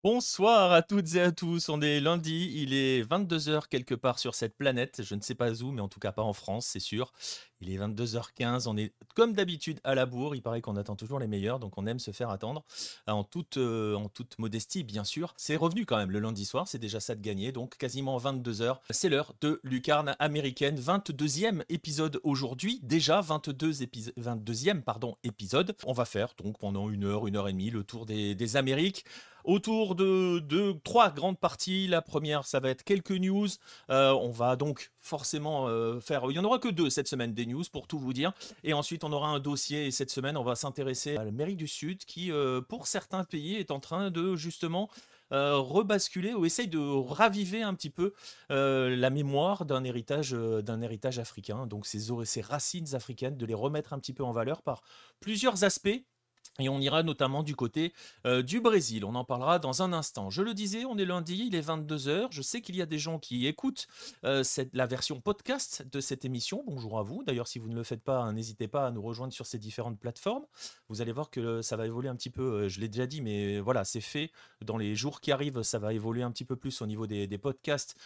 Bonsoir à toutes et à tous, on est lundi, il est 22 heures quelque part sur cette planète, je ne sais pas où, mais en tout cas pas en France, c'est sûr. Il est 22 h 15, on est comme d'habitude à la bourre, il paraît qu'on attend toujours les meilleurs, donc on aime se faire attendre, en toute modestie bien sûr. C'est revenu quand même le lundi soir, c'est déjà ça de gagner, donc quasiment 22 heures. C'est l'heure de Lucarne américaine, 22e épisode aujourd'hui, déjà 22e pardon, épisode. On va faire donc pendant une heure et demie, le tour des Amériques autour de trois grandes parties. La première, ça va être quelques news. On va donc forcément faire. Il n'y en aura que deux cette semaine, des news, pour tout vous dire. Et ensuite, on aura un dossier. Et cette semaine, on va s'intéresser à l'Amérique du Sud qui, pour certains pays, est en train de justement rebasculer ou essaye de raviver un petit peu la mémoire d'un héritage africain. Donc, ces racines africaines, de les remettre un petit peu en valeur par plusieurs aspects. Et on ira notamment du côté du Brésil. On en parlera dans un instant. Je le disais, on est lundi, il est 22 heures. Je sais qu'il y a des gens qui écoutent la version podcast de cette émission. Bonjour à vous. D'ailleurs, si vous ne le faites pas, n'hésitez pas à nous rejoindre sur ces différentes plateformes. Vous allez voir que ça va évoluer un petit peu. Je l'ai déjà dit, mais voilà, c'est fait. Dans les jours qui arrivent, ça va évoluer un petit peu plus au niveau des podcasts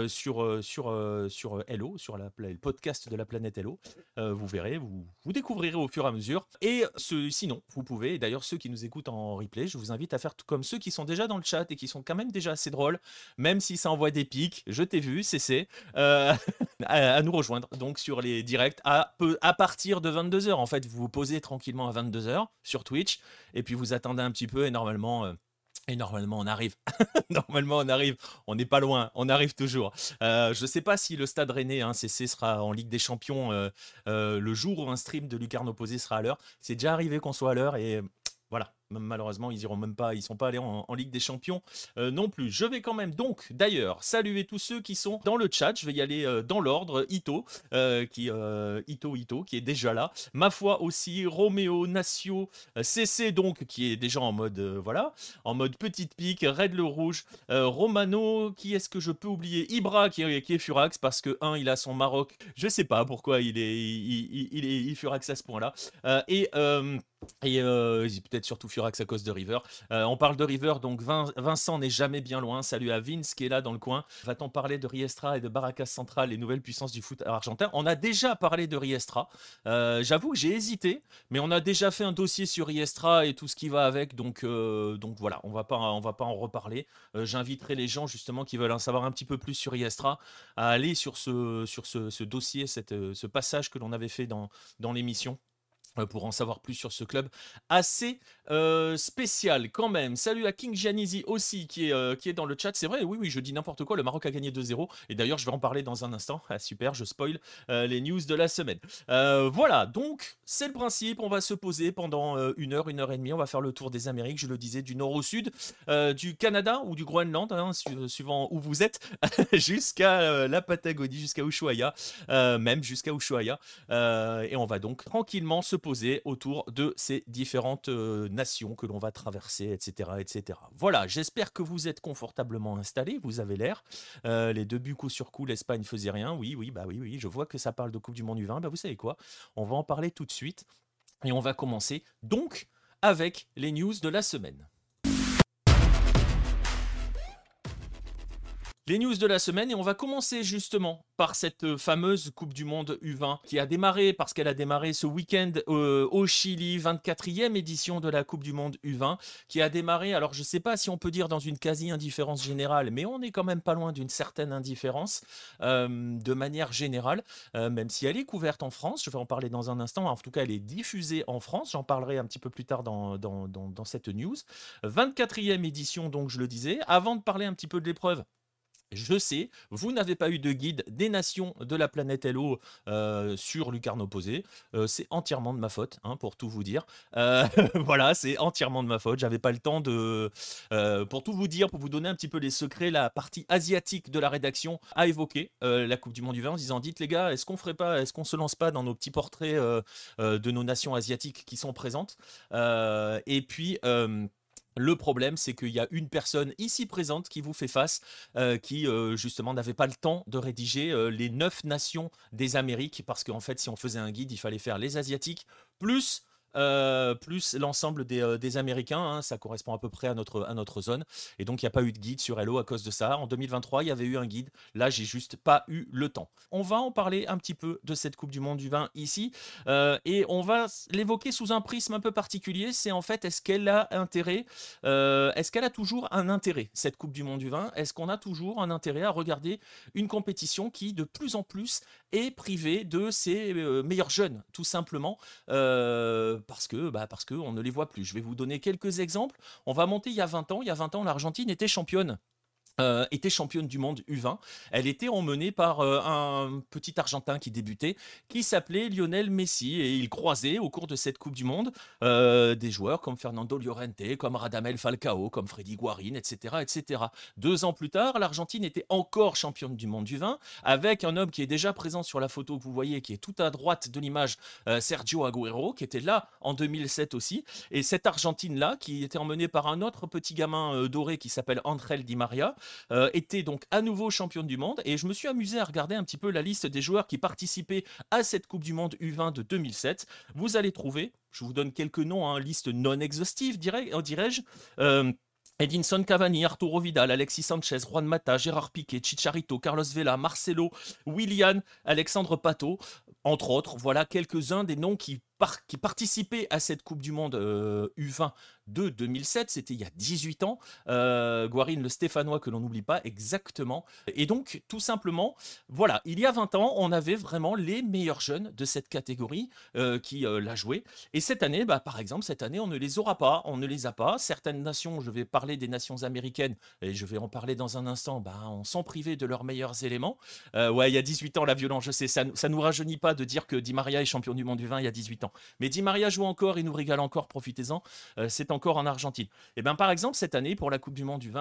sur Hello, sur le podcast de la planète Hello. Vous verrez, vous découvrirez au fur et à mesure. Et sinon, vous pouvez, et d'ailleurs ceux qui nous écoutent en replay, je vous invite à faire tout comme ceux qui sont déjà dans le chat et qui sont quand même déjà assez drôles, même si ça envoie des pics, je t'ai vu, CC, à nous rejoindre donc sur les directs à partir de 22 heures. En fait, vous vous posez tranquillement à 22 heures sur Twitch, et puis vous attendez un petit peu, et normalement, on arrive. Normalement, on arrive. On n'est pas loin. On arrive toujours. Je ne sais pas si le Stade Rennais, CC, sera en Ligue des Champions le jour où un stream de Lucarne Opposé sera à l'heure. C'est déjà arrivé qu'on soit à l'heure et voilà. Malheureusement, ils iront même pas. Ils sont pas allés en Ligue des Champions non plus. Je vais quand même donc, d'ailleurs, saluer tous ceux qui sont dans le chat. Je vais y aller dans l'ordre. Ito, qui est déjà là. Ma foi aussi, Roméo, Nacio, CC donc, qui est déjà en mode voilà en mode petite pique, Red le rouge, Romano, qui est-ce que je peux oublier, Ibra qui est Furax parce que il a son Maroc, je sais pas pourquoi il est Furax à ce point-là, et peut-être surtout Furax à cause de River. On parle de River, donc Vincent n'est jamais bien loin. Salut à Vince qui est là dans le coin. Va-t-on parler de Riestra et de Barracas Central, les nouvelles puissances du foot argentin? On a déjà parlé de Riestra. J'avoue que j'ai hésité, mais on a déjà fait un dossier sur Riestra et tout ce qui va avec, donc voilà, on va pas en reparler. J'inviterai les gens justement qui veulent en savoir un petit peu plus sur Riestra à aller sur ce dossier, ce passage que l'on avait fait dans l'émission pour en savoir plus sur ce club assez spécial quand même. Salut à King Giannizi aussi qui est dans le chat. C'est vrai, oui, je dis n'importe quoi, le Maroc a gagné 2-0. Et d'ailleurs, je vais en parler dans un instant. Ah super, je spoil les news de la semaine. Voilà, donc c'est le principe. On va se poser pendant une heure et demie. On va faire le tour des Amériques, je le disais, du nord au sud, du Canada ou du Groenland, suivant où vous êtes, jusqu'à la Patagonie, jusqu'à Ushuaia, même jusqu'à Ushuaia. Et on va donc tranquillement se poser autour de ces différentes nations que l'on va traverser, etc., etc. Voilà, j'espère que vous êtes confortablement installés, vous avez l'air. Les deux buts coup sur coup, l'Espagne faisait rien. Oui, oui, je vois que ça parle de Coupe du Monde U20. Bah, vous savez quoi? On va en parler tout de suite. Et on va commencer donc avec les news de la semaine. Les news de la semaine, et on va commencer justement par cette fameuse Coupe du Monde U20 qui a démarré, parce qu'elle a démarré ce week-end au Chili, 24e édition de la Coupe du Monde U20, qui a démarré, alors je ne sais pas si on peut dire dans une quasi-indifférence générale, mais on est quand même pas loin d'une certaine indifférence de manière générale, même si elle est couverte en France, je vais en parler dans un instant, en tout cas elle est diffusée en France, j'en parlerai un petit peu plus tard dans cette news. 24e édition donc je le disais, avant de parler un petit peu de l'épreuve. Je sais, vous n'avez pas eu de guide des nations de la planète Hello sur Lucarne Opposé. C'est entièrement de ma faute, pour tout vous dire. Voilà, c'est entièrement de ma faute. J'avais pas le temps pour tout vous dire, pour vous donner un petit peu les secrets, la partie asiatique de la rédaction a évoqué la Coupe du Monde du vin en disant dites les gars, est-ce qu'on se lance pas dans nos petits portraits de nos nations asiatiques qui sont présentes et puis. Le problème, c'est qu'il y a une personne ici présente qui vous fait face, qui justement n'avait pas le temps de rédiger les 9 nations des Amériques, parce qu'en fait, si on faisait un guide, il fallait faire les Asiatiques, plus plus l'ensemble des Américains, hein, ça correspond à peu près à notre zone. Et donc, il n'y a pas eu de guide sur Hello à cause de ça. En 2023, il y avait eu un guide. Là, j'ai juste pas eu le temps. On va en parler un petit peu de cette Coupe du Monde du vin ici. Et on va l'évoquer sous un prisme un peu particulier. C'est en fait, est-ce qu'elle a intérêt, est-ce qu'elle a toujours un intérêt, cette Coupe du Monde du vin? Est-ce qu'on a toujours un intérêt à regarder une compétition qui, de plus en plus, est privée de ses meilleurs jeunes, tout simplement, parce que on ne les voit plus. Je vais vous donner quelques exemples. On va monter il y a 20 ans. Il y a 20 ans, l'Argentine était championne du monde U20. Elle était emmenée par un petit Argentin qui débutait, qui s'appelait Lionel Messi, et il croisait au cours de cette Coupe du Monde des joueurs comme Fernando Llorente, comme Radamel Falcao, comme Freddy Guarin, etc., etc. 2 ans plus tard, l'Argentine était encore championne du monde du vin, avec un homme qui est déjà présent sur la photo que vous voyez, qui est tout à droite de l'image, Sergio Agüero, qui était là en 2007 aussi. Et cette Argentine-là, qui était emmenée par un autre petit gamin doré qui s'appelle Angel Di Maria, était donc à nouveau championne du monde. Et je me suis amusé à regarder un petit peu la liste des joueurs qui participaient à cette Coupe du Monde U20 de 2007. Vous allez trouver, je vous donne quelques noms, hein, liste non exhaustive, dirais-je. Edinson Cavani, Arturo Vidal, Alexis Sanchez, Juan Mata, Gérard Piqué, Chicharito, Carlos Vela, Marcelo, Willian, Alexandre Pato, entre autres. Voilà quelques-uns des noms qui participaient à cette Coupe du Monde U20 de 2007, c'était il y a 18 ans. Guarin, le Stéphanois, que l'on n'oublie pas exactement. Et donc, tout simplement, voilà, il y a 20 ans, on avait vraiment les meilleurs jeunes de cette catégorie qui l'a joué. Et cette année, par exemple, cette année, on ne les aura pas, on ne les a pas. Certaines nations, je vais parler des nations américaines, et je vais en parler dans un instant, on s'en privait de leurs meilleurs éléments. Ouais, il y a 18 ans, la violence, je sais, ça nous rajeunit pas de dire que Di Maria est champion du monde du vin il y a 18 ans. Mais Di Maria joue encore, il nous régale encore, profitez-en. C'est encore en Argentine. Et bien, par exemple, cette année, pour la Coupe du Monde du vin,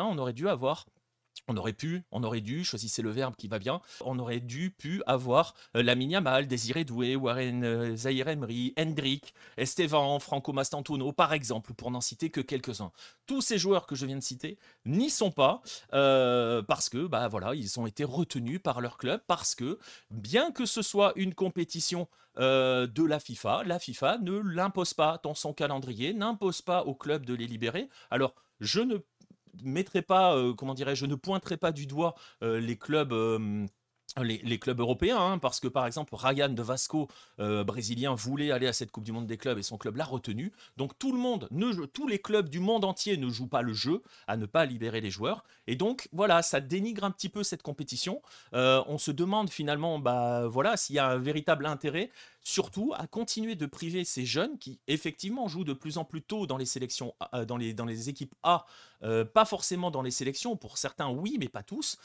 on aurait dû, choisissez le verbe qui va bien, on aurait pu avoir Lamine Yamal, Désiré Doué, Warren Zahir Emery, Hendrick, Esteban, Franco Mastantuono, par exemple, pour n'en citer que quelques-uns. Tous ces joueurs que je viens de citer n'y sont pas parce que, voilà, ils ont été retenus par leur club, parce que, bien que ce soit une compétition de la FIFA ne l'impose pas dans son calendrier, n'impose pas au club de les libérer. Alors, je ne mettrai pas, comment dirais-je, je ne pointerai pas du doigt les clubs. Les clubs européens, hein, parce que par exemple Ryan de Vasco, brésilien, voulait aller à cette Coupe du Monde des clubs et son club l'a retenu. Donc tous les clubs du monde entier ne jouent pas le jeu à ne pas libérer les joueurs. Et donc voilà, ça dénigre un petit peu cette compétition. On se demande finalement, voilà, s'il y a un véritable intérêt, surtout à continuer de priver ces jeunes qui effectivement jouent de plus en plus tôt dans les sélections, dans les équipes A, pas forcément dans les sélections. Pour certains, oui, mais pas tous.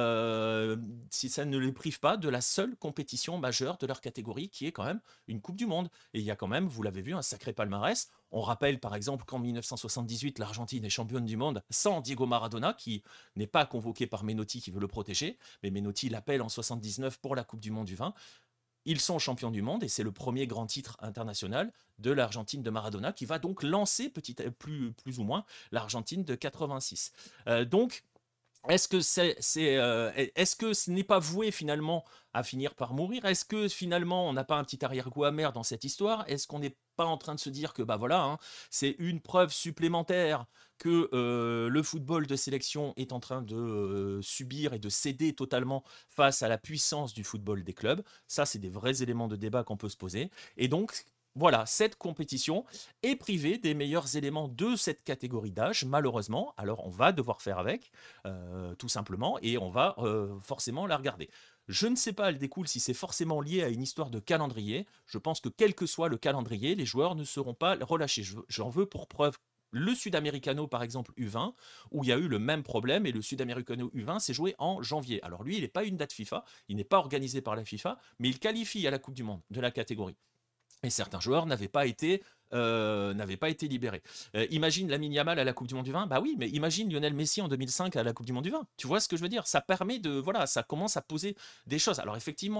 Si ça ne les prive pas de la seule compétition majeure de leur catégorie, qui est quand même une Coupe du Monde. Et il y a quand même, vous l'avez vu, un sacré palmarès. On rappelle par exemple qu'en 1978, l'Argentine est championne du monde sans Diego Maradona, qui n'est pas convoqué par Menotti qui veut le protéger, mais Menotti l'appelle en 79 pour la Coupe du Monde du vin. Ils sont champions du monde et c'est le premier grand titre international de l'Argentine de Maradona qui va donc lancer plus ou moins l'Argentine de 86. Donc, est-ce que est-ce que ce n'est pas voué finalement à finir par mourir? Est-ce que finalement on n'a pas un petit arrière-goût amer dans cette histoire? Est-ce qu'on n'est pas en train de se dire que voilà, hein, c'est une preuve supplémentaire que le football de sélection est en train de subir et de céder totalement face à la puissance du football des clubs? Ça, c'est des vrais éléments de débat qu'on peut se poser. Et donc, voilà, cette compétition est privée des meilleurs éléments de cette catégorie d'âge, malheureusement. Alors, on va devoir faire avec, tout simplement, et on va forcément la regarder. Je ne sais pas, elle découle si c'est forcément lié à une histoire de calendrier. Je pense que quel que soit le calendrier, les joueurs ne seront pas relâchés. J'en veux pour preuve le Sudamericano, par exemple, U20, où il y a eu le même problème, et le Sudamericano U20 s'est joué en janvier. Alors lui, il n'est pas une date FIFA, il n'est pas organisé par la FIFA, mais il qualifie à la Coupe du Monde de la catégorie. Et certains joueurs n'avaient pas été libérés. Imagine Lamine Yamal à la Coupe du Monde du vin, bah oui, mais imagine Lionel Messi en 2005 à la Coupe du Monde du vin. Tu vois ce que je veux dire? Ça permet de, voilà, ça commence à poser des choses. Alors effectivement,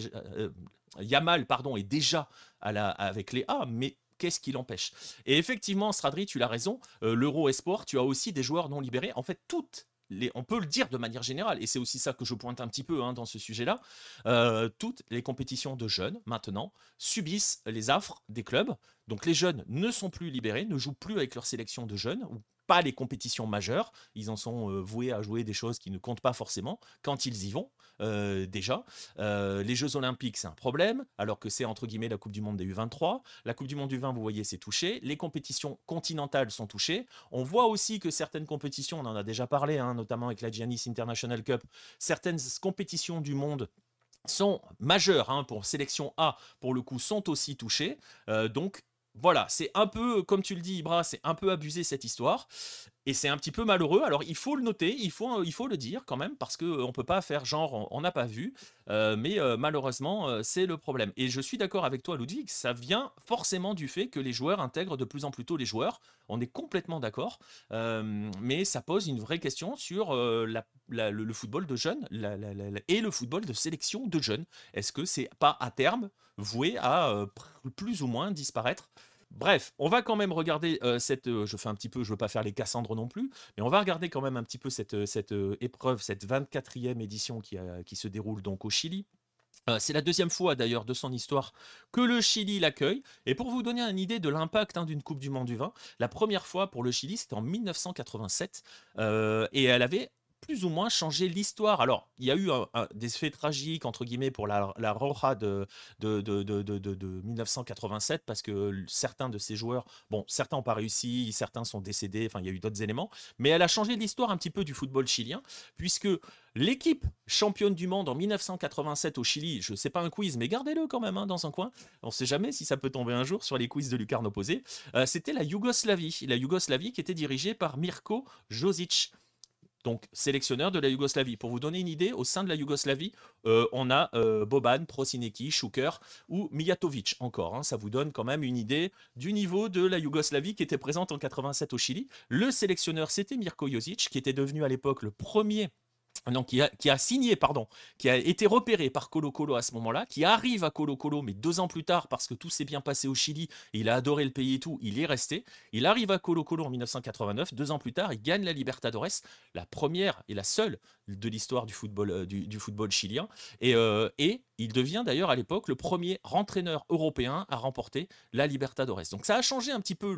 Yamal, pardon, est déjà avec les A, mais qu'est-ce qui l'empêche? Et effectivement, Stradri, tu l'as raison, l'Euro Esport, tu as aussi des joueurs non libérés. En fait, toutes on peut le dire de manière générale, et c'est aussi ça que je pointe un petit peu dans ce sujet-là, toutes les compétitions de jeunes, maintenant, subissent les affres des clubs. Donc les jeunes ne sont plus libérés, ne jouent plus avec leur sélection de jeunes, ou pas les compétitions majeures. Ils en sont voués à jouer des choses qui ne comptent pas forcément quand ils y vont, déjà. Les Jeux Olympiques, c'est un problème, alors que c'est entre guillemets la Coupe du Monde des U23. La Coupe du Monde du 20, vous voyez, c'est touché. Les compétitions continentales sont touchées. On voit aussi que certaines compétitions, on en a déjà parlé, notamment avec la Giannis International Cup, certaines compétitions du monde sont majeures, pour sélection A, pour le coup, sont aussi touchées. Donc, voilà, c'est un peu, comme tu le dis, Ibra, c'est un peu abusé cette histoire. Et c'est un petit peu malheureux. Alors, il faut le noter, il faut le dire quand même, parce qu'on ne peut pas faire genre on n'a pas vu. Mais malheureusement, c'est le problème. Et je suis d'accord avec toi, Ludwig, ça vient forcément du fait que les joueurs intègrent de plus en plus tôt les joueurs. On est complètement d'accord. Mais ça pose une vraie question sur le football de jeunes et le football de sélection de jeunes. Est-ce que c'est pas à terme voué à plus ou moins disparaître? Bref, on va quand même regarder je fais un petit peu, je veux pas faire les Cassandres non plus, mais on va regarder quand même un petit peu cette épreuve, cette 24e édition qui se déroule donc au Chili. C'est la deuxième fois d'ailleurs de son histoire que le Chili l'accueille. Et pour vous donner une idée de l'impact d'une Coupe du Monde du vin, la première fois pour le Chili, c'était en 1987. Et elle avait plus ou moins changé l'histoire. Alors, il y a eu des faits tragiques, entre guillemets, pour la Roja de 1987, parce que certains de ces joueurs, bon, certains n'ont pas réussi, certains sont décédés, enfin, il y a eu d'autres éléments. Mais elle a changé l'histoire un petit peu du football chilien, puisque l'équipe championne du monde en 1987 au Chili, je sais pas un quiz, mais gardez-le quand même dans un coin. On ne sait jamais si ça peut tomber un jour sur les quiz de Lucarne Opposé. C'était la Yougoslavie. La Yougoslavie qui était dirigée par Mirko Josic. Donc, sélectionneur de la Yougoslavie. Pour vous donner une idée, au sein de la Yougoslavie, on a Boban, Prosinecki, Šuker ou Mijatovic encore. Ça vous donne quand même une idée du niveau de la Yougoslavie qui était présente en 87 au Chili. Le sélectionneur, c'était Mirko Josic, qui était devenu à l'époque le premier. Non, qui a signé, pardon, qui a été repéré par Colo-Colo à ce moment-là, qui arrive à Colo-Colo, mais 2 ans plus tard, parce que tout s'est bien passé au Chili, il a adoré le pays et tout, il y est resté. Il arrive à Colo-Colo en 1989, 2 ans plus tard, il gagne la Libertadores, la première et la seule de l'histoire du football, du football chilien. Et il devient d'ailleurs à l'époque le premier entraîneur européen à remporter la Libertadores. Donc ça a changé un petit peu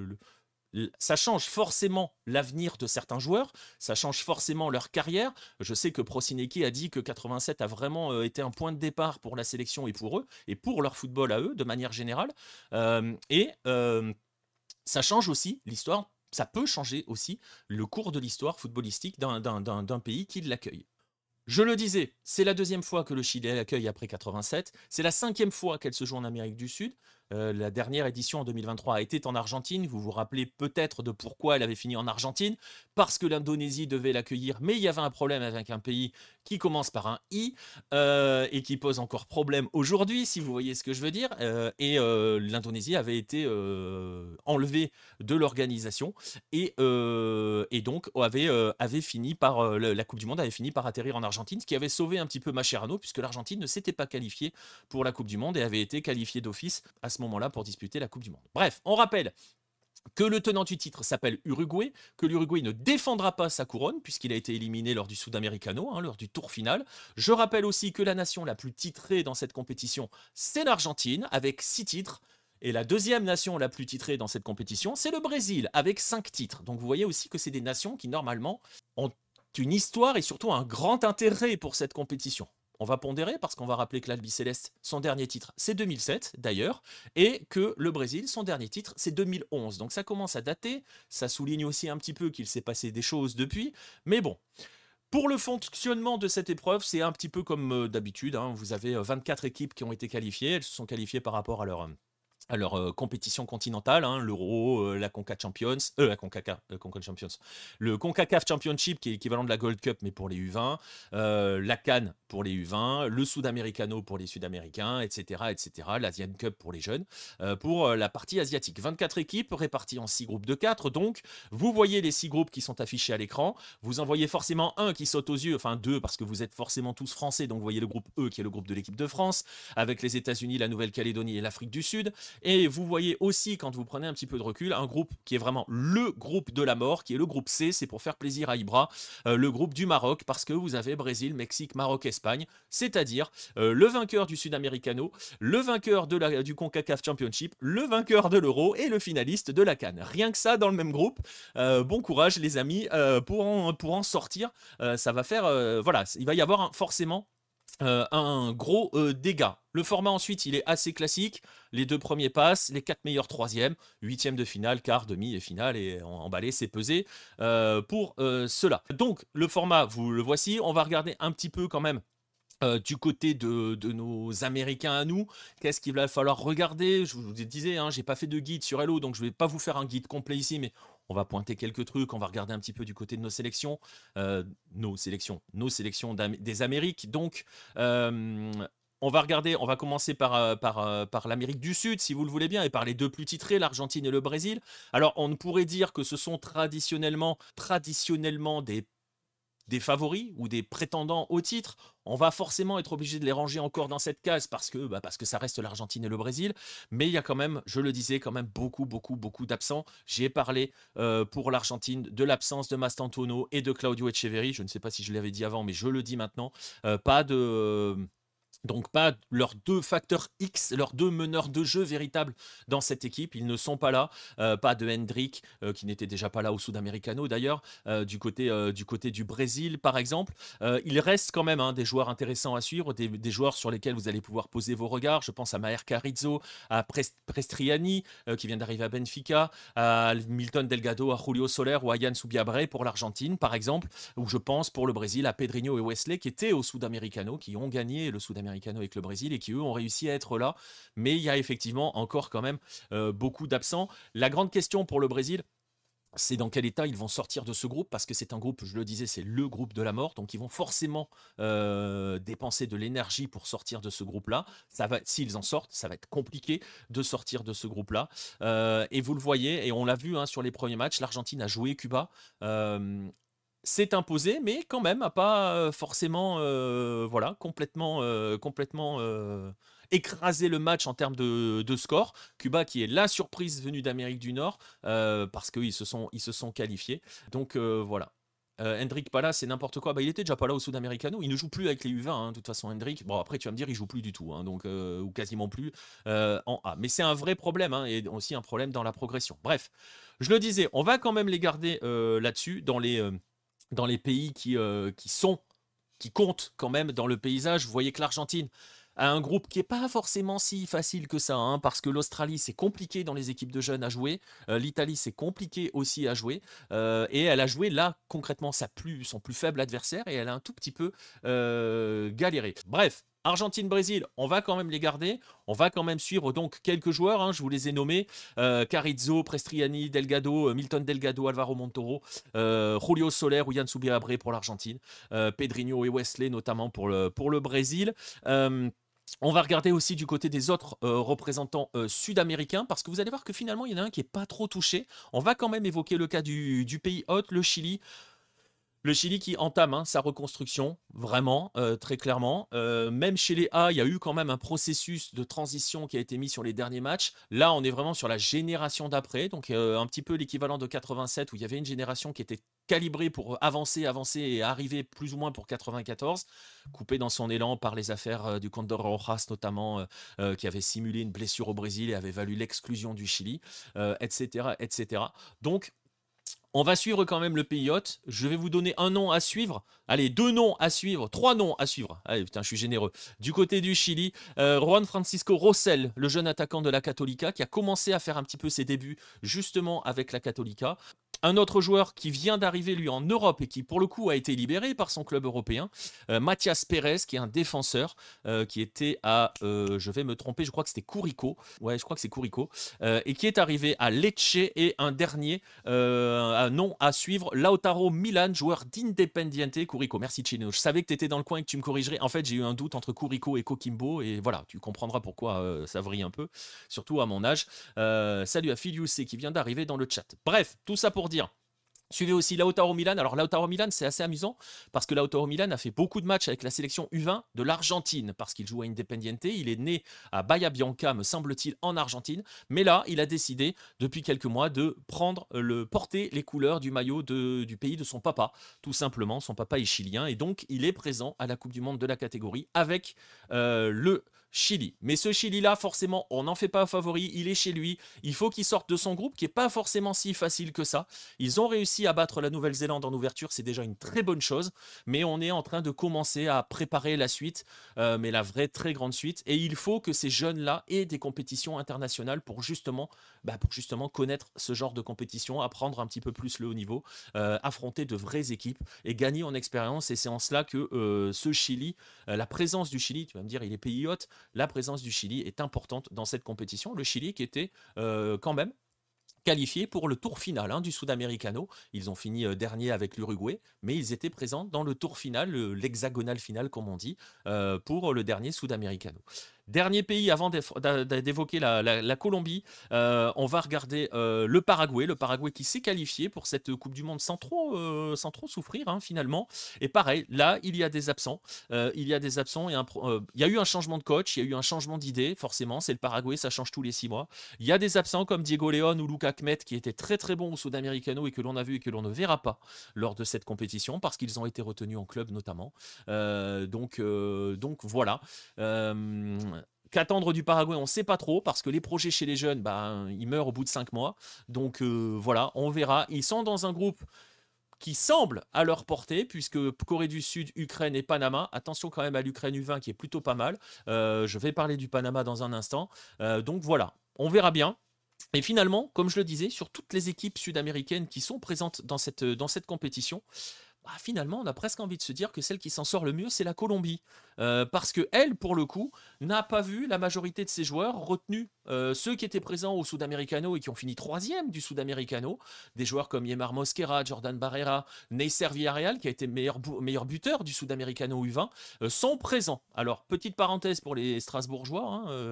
ça change forcément l'avenir de certains joueurs, ça change forcément leur carrière. Je sais que Prosinecki a dit que 87 a vraiment été un point de départ pour la sélection et pour eux, et pour leur football à eux, de manière générale. Ça change aussi l'histoire, ça peut changer aussi le cours de l'histoire footballistique d'un pays qui l'accueille. Je le disais, c'est la deuxième fois que le Chili l'accueille après 87. C'est la 5e fois qu'elle se joue en Amérique du Sud. La dernière édition en 2023 a été en Argentine. Vous vous rappelez peut-être de pourquoi elle avait fini en Argentine. Parce que l'Indonésie devait l'accueillir, mais il y avait un problème avec un pays qui commence par un I et qui pose encore problème aujourd'hui, si vous voyez ce que je veux dire. L'Indonésie avait été enlevée de l'organisation et donc avait fini par la Coupe du Monde avait fini par atterrir en Argentine, ce qui avait sauvé un petit peu Mascherano, puisque l'Argentine ne s'était pas qualifiée pour la Coupe du Monde et avait été qualifiée d'office à ce moment-là pour disputer la Coupe du Monde. Bref, on rappelle que le tenant du titre s'appelle Uruguay, que l'Uruguay ne défendra pas sa couronne puisqu'il a été éliminé lors du Sudamericano, lors du tour final. Je rappelle aussi que la nation la plus titrée dans cette compétition, c'est l'Argentine, avec 6 titres. Et la deuxième nation la plus titrée dans cette compétition, c'est le Brésil, avec 5 titres. Donc vous voyez aussi que c'est des nations qui, normalement, ont une histoire et surtout un grand intérêt pour cette compétition. On va pondérer parce qu'on va rappeler que l'Albiceleste, son dernier titre, c'est 2007 d'ailleurs, et que le Brésil, son dernier titre, c'est 2011. Donc ça commence à dater, ça souligne aussi un petit peu qu'il s'est passé des choses depuis, mais bon. Pour le fonctionnement de cette épreuve, c'est un petit peu comme d'habitude. Vous avez 24 équipes qui ont été qualifiées, elles se sont qualifiées par rapport à leur compétition continentale, l'Euro, la Concacaf Champions, le Concacaf Championship qui est équivalent de la Gold Cup mais pour les U20, la CAN pour les U20, le Sudamericano pour les Sud-Américains, etc., l'Asian Cup pour les jeunes, pour la partie asiatique. 24 équipes réparties en 6 groupes de 4, donc vous voyez les 6 groupes qui sont affichés à l'écran, vous en voyez forcément un qui saute aux yeux, enfin 2 parce que vous êtes forcément tous français, donc vous voyez le groupe E qui est le groupe de l'équipe de France, avec les États-Unis, la Nouvelle-Calédonie et l'Afrique du Sud. Et vous voyez aussi, quand vous prenez un petit peu de recul, un groupe qui est vraiment le groupe de la mort, qui est le groupe C, c'est pour faire plaisir à Ibra, le groupe du Maroc, parce que vous avez Brésil, Mexique, Maroc, Espagne, c'est-à-dire le vainqueur du Sudamericano, le vainqueur du CONCACAF Championship, le vainqueur de l'Euro et le finaliste de la CAN. Rien que ça dans le même groupe. Bon courage les amis pour en sortir. Ça va faire, voilà, il va y avoir forcément un gros dégât. Le format ensuite, il est assez classique. Les 2 premiers passent, les 4 meilleurs troisièmes, huitième de finale, quart, demi et finale, et emballé, c'est pesé pour cela. Donc, le format, vous le voici. On va regarder un petit peu quand même du côté de nos Américains à nous, qu'est-ce qu'il va falloir regarder? Je vous disais, hein, j'ai pas fait de guide sur Hello, donc je vais pas vous faire un guide complet ici, mais on va pointer quelques trucs, on va regarder un petit peu du côté de nos sélections des Amériques. Donc, on va regarder, on va commencer par l'Amérique du Sud, si vous le voulez bien, et par les 2 plus titrés, l'Argentine et le Brésil. Alors, on pourrait dire que ce sont traditionnellement des favoris ou des prétendants au titre. On va forcément être obligé de les ranger encore dans cette case parce que ça reste l'Argentine et le Brésil. Mais il y a quand même, je le disais, quand même beaucoup d'absents. J'ai parlé pour l'Argentine de l'absence de Mastantuono et de Claudio Echeverri. Je ne sais pas si je l'avais dit avant, mais je le dis maintenant. Donc pas leurs 2 facteurs X, leurs 2 meneurs de jeu véritables dans cette équipe, ils ne sont pas là. Pas de Hendrick, qui n'était déjà pas là au Sudamericano d'ailleurs, du côté du Brésil par exemple. Il reste quand même des joueurs intéressants à suivre, des joueurs sur lesquels vous allez pouvoir poser vos regards. Je pense à Maher Carrizo, à Prestriani, qui vient d'arriver à Benfica, à Milton Delgado, à Julio Soler ou à Yann Subiabre pour l'Argentine par exemple, ou je pense pour le Brésil à Pedrinho et Wesley qui étaient au Sudamericano, qui ont gagné le Sudamericano avec le Brésil et qui eux ont réussi à être là, mais il y a effectivement encore quand même beaucoup d'absents. La grande question pour le Brésil, c'est dans quel état ils vont sortir de ce groupe, parce que c'est un groupe, je le disais, c'est le groupe de la mort, donc ils vont forcément dépenser de l'énergie pour sortir de ce groupe-là. S'ils en sortent, ça va être compliqué de sortir de ce groupe-là. Et vous le voyez, et on l'a vu sur les premiers matchs, l'Argentine a joué Cuba. S'est imposé, mais quand même a pas forcément voilà, complètement écrasé le match en termes de score. Cuba qui est la surprise venue d'Amérique du Nord parce qu'ils se sont qualifiés. Donc voilà. Hendrick pas là, c'est n'importe quoi. Bah, il était déjà pas là au Sudamericano. Il ne joue plus avec les U20, hein, de toute façon, Hendrick. Bon, après, tu vas me dire, il joue plus du tout, hein, donc, ou quasiment plus en A. Mais c'est un vrai problème, hein, et aussi un problème dans la progression. Bref, je le disais, on va quand même les garder là-dessus, dans les pays qui comptent quand même dans le paysage. Vous voyez que l'Argentine a un groupe qui n'est pas forcément si facile que ça, hein, parce que l'Australie, c'est compliqué dans les équipes de jeunes à jouer. L'Italie, c'est compliqué aussi à jouer. Et elle a joué là, concrètement, son plus faible adversaire, et elle a un tout petit peu galéré. Bref. Argentine-Brésil, on va quand même les garder. On va quand même suivre donc quelques joueurs, hein, je vous les ai nommés. Carrizo, Prestriani, Delgado, Milton Delgado, Alvaro Montoro, Julio Soler ou Yann Subiabre pour l'Argentine. Pedrinho et Wesley notamment pour le Brésil. On va regarder aussi du côté des autres représentants sud-américains, parce que vous allez voir que finalement il y en a un qui n'est pas trop touché. On va quand même évoquer le cas du pays hôte, le Chili. Le Chili qui entame sa reconstruction, vraiment, très clairement. Même chez les A, il y a eu quand même un processus de transition qui a été mis sur les derniers matchs. Là, on est vraiment sur la génération d'après, donc un petit peu l'équivalent de 87, où il y avait une génération qui était calibrée pour avancer et arriver plus ou moins pour 94, coupée dans son élan par les affaires du Condor Rojas notamment, qui avait simulé une blessure au Brésil et avait valu l'exclusion du Chili, etc., etc. Donc, on va suivre quand même le pays hôte. Je vais vous donner un nom à suivre. Allez, 2 noms à suivre, 3 noms à suivre. Allez, putain, je suis généreux. Du côté du Chili, Juan Francisco Rosell, le jeune attaquant de la Católica, qui a commencé à faire un petit peu ses débuts justement avec la Católica. Un autre joueur qui vient d'arriver, lui, en Europe et qui, pour le coup, a été libéré par son club européen, Mathias Pérez, qui est un défenseur, qui était à, je vais me tromper, je crois que c'était Curicó. Ouais, je crois que c'est Curicó. Et qui est arrivé à Lecce. Et un dernier nom à suivre, Lautaro Milan, joueur d'Independiente Curicó. Merci Chino. Je savais que tu étais dans le coin et que tu me corrigerais. En fait, j'ai eu un doute entre Curicó et Coquimbo. Et voilà, tu comprendras pourquoi ça vrille un peu, surtout à mon âge. Salut à Filius qui vient d'arriver dans le chat. Bref, tout ça pour dire Suivez aussi Lautaro Milan. Alors Lautaro Milan, c'est assez amusant parce que Lautaro Milan a fait beaucoup de matchs avec la sélection U20 de l'Argentine parce qu'il joue à Independiente. Il est né à Bahia Bianca, me semble-t-il, en Argentine. Mais là, il a décidé depuis quelques mois de porter les couleurs du maillot du pays de son papa, tout simplement. Son papa est chilien et donc il est présent à la Coupe du Monde de la catégorie avec le Chili. Mais ce Chili-là, forcément, on n'en fait pas un favori. Il est chez lui. Il faut qu'il sorte de son groupe qui n'est pas forcément si facile que ça. Ils ont réussi à battre la Nouvelle-Zélande en ouverture, c'est déjà une très bonne chose, mais on est en train de commencer à préparer la suite, mais la vraie très grande suite, et il faut que ces jeunes-là aient des compétitions internationales pour justement connaître ce genre de compétition, apprendre un petit peu plus le haut niveau, affronter de vraies équipes et gagner en expérience, et c'est en cela que ce Chili, la présence du Chili, tu vas me dire il est pays hôte, la présence du Chili est importante dans cette compétition, le Chili qui était quand même qualifiés pour le tour final du Sudamericano. Ils ont fini dernier avec l'Uruguay, mais ils étaient présents dans le tour final, l'hexagonal final comme on dit, pour le dernier Sudamericano. Dernier pays avant d'évoquer la Colombie, on va regarder le Paraguay qui s'est qualifié pour cette Coupe du Monde sans trop souffrir finalement. Et pareil, là il y a des absents, il y a des absents et il y a eu un changement de coach, il y a eu un changement d'idée, forcément c'est le Paraguay, ça change tous les 6 mois. Il y a des absents comme Diego León ou Luca Kmet qui étaient très très bons au Sudamericano et que l'on a vu et que l'on ne verra pas lors de cette compétition parce qu'ils ont été retenus en club notamment. Donc voilà. Qu'attendre du Paraguay, on ne sait pas trop, parce que les projets chez les jeunes, ils meurent au bout de 5 mois. Donc voilà, on verra. Ils sont dans un groupe qui semble à leur portée, puisque Corée du Sud, Ukraine et Panama. Attention quand même à l'Ukraine U20 qui est plutôt pas mal. Je vais parler du Panama dans un instant. Donc voilà, on verra bien. Et finalement, comme je le disais, sur toutes les équipes sud-américaines qui sont présentes dans cette compétition, finalement, on a presque envie de se dire que celle qui s'en sort le mieux, c'est la Colombie. Parce que elle, pour le coup, n'a pas vu la majorité de ses joueurs retenus. Ceux qui étaient présents au Sudamericano et qui ont fini troisième du Sudamericano, des joueurs comme Yemar Mosquera, Jordan Barrera, Neisser Villarreal, qui a été meilleur buteur du Sudamericano U20, sont présents. Alors, petite parenthèse pour les Strasbourgeois,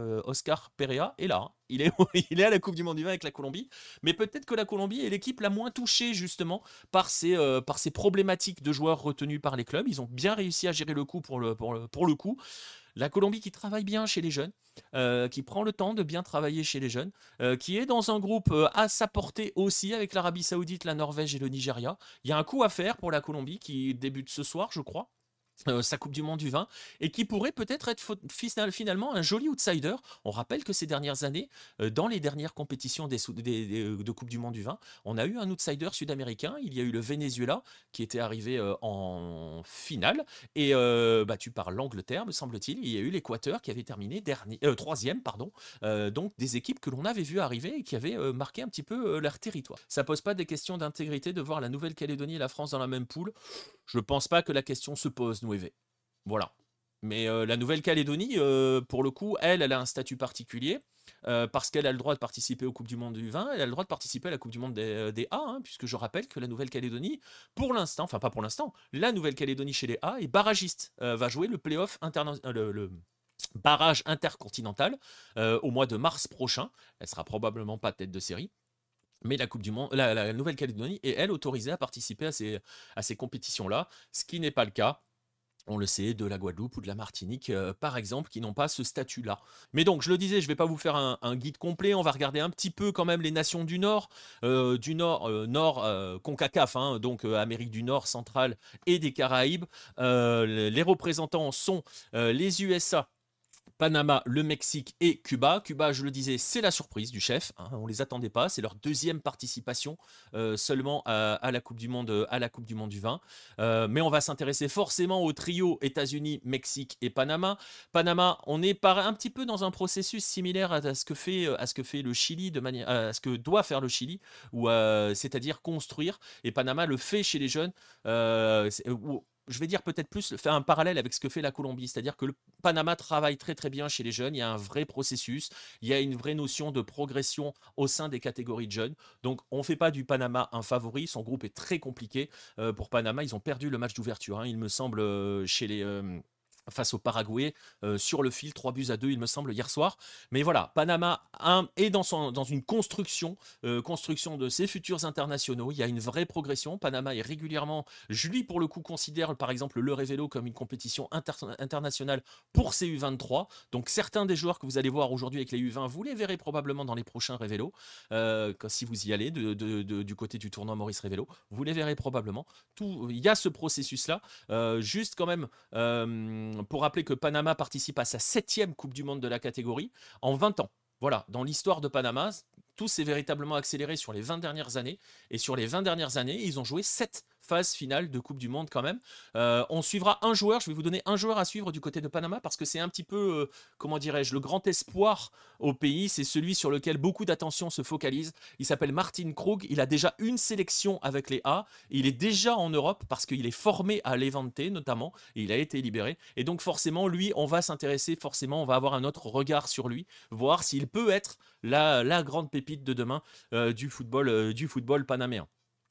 Oscar Perea est là. Il est, il est à la Coupe du Monde U20 avec la Colombie. Mais peut-être que la Colombie est l'équipe la moins touchée, justement, par ces problématiques de joueurs retenus par les clubs. Ils ont bien réussi à gérer le coup pour le coup. La Colombie qui travaille bien chez les jeunes, qui prend le temps de bien travailler chez les jeunes, qui est dans un groupe à sa portée aussi avec l'Arabie Saoudite, la Norvège et le Nigeria. Il y a un coup à faire pour la Colombie qui débute ce soir, je crois. Sa Coupe du Monde du vin, et qui pourrait peut-être être finalement un joli outsider. On rappelle que ces dernières années, dans les dernières compétitions de Coupe du Monde du vin, on a eu un outsider sud-américain. Il y a eu le Venezuela qui était arrivé en finale, et battu par l'Angleterre, me semble-t-il. Il y a eu l'Équateur qui avait terminé troisième, pardon. Donc des équipes que l'on avait vu arriver et qui avaient marqué un petit peu leur territoire. Ça pose pas des questions d'intégrité de voir la Nouvelle-Calédonie et la France dans la même poule. Je pense pas que la question se pose, Noévé. Voilà. Mais la Nouvelle-Calédonie, pour le coup, elle a un statut particulier. Parce qu'elle a le droit de participer aux Coupes du Monde du vin, elle a le droit de participer à la Coupe du Monde des A, puisque je rappelle que la Nouvelle-Calédonie, pour l'instant, enfin pas pour l'instant, la Nouvelle-Calédonie chez les A est barragiste, va jouer le playoff le barrage intercontinental au mois de mars prochain. Elle sera probablement pas tête de série. Mais la Coupe du Monde, la Nouvelle-Calédonie est, elle, autorisée à participer à ces compétitions-là, ce qui n'est pas le cas, on le sait, de la Guadeloupe ou de la Martinique, par exemple, qui n'ont pas ce statut-là. Mais donc, je le disais, je ne vais pas vous faire un guide complet, on va regarder un petit peu quand même les nations du Nord, CONCACAF, donc Amérique du Nord, centrale et des Caraïbes. Les représentants sont les USA, Panama, le Mexique et Cuba. Cuba, je le disais, c'est la surprise du chef. On les attendait pas. C'est leur deuxième participation seulement à la Coupe du Monde, du vin. Mais on va s'intéresser forcément au trio États-Unis, Mexique et Panama. Panama, on est un petit peu dans un processus similaire à ce que fait le Chili, à ce que doit faire le Chili, c'est-à-dire construire. Et Panama le fait chez les jeunes. Je vais dire peut-être plus, faire un parallèle avec ce que fait la Colombie, c'est-à-dire que le Panama travaille très très bien chez les jeunes, il y a un vrai processus, il y a une vraie notion de progression au sein des catégories de jeunes, donc on ne fait pas du Panama un favori, son groupe est très compliqué pour Panama, ils ont perdu le match d'ouverture, il me semble, chez les face au Paraguay sur le fil, 3 buts à 2 il me semble hier soir. Mais voilà, Panama est dans une construction de ses futurs internationaux. Il y a une vraie progression. Panama est régulièrement, je lui pour le coup considère par exemple le Révélo comme une compétition internationale pour ses U23. Donc certains des joueurs que vous allez voir aujourd'hui avec les U20, vous les verrez probablement dans les prochains Révélo. Si vous y allez du côté du tournoi Maurice Révélo, vous les verrez probablement. Il y a ce processus-là. Juste quand même, pour rappeler que Panama participe à sa 7e Coupe du Monde de la catégorie en 20 ans. Voilà, dans l'histoire de Panama, tout s'est véritablement accéléré sur les 20 dernières années. Et sur les 20 dernières années, ils ont joué 7 phases finales de Coupe du Monde quand même. On suivra un joueur, je vais vous donner un joueur à suivre du côté de Panama parce que c'est un petit peu, comment dirais-je, le grand espoir au pays. C'est celui sur lequel beaucoup d'attention se focalise. Il s'appelle Martin Krug. Il a déjà une sélection avec les A. Il est déjà en Europe parce qu'il est formé à Levante notamment. Et il a été libéré. Et donc forcément, lui, on va s'intéresser, forcément, on va avoir un autre regard sur lui, voir s'il peut être la grande pépite de demain du football panaméen.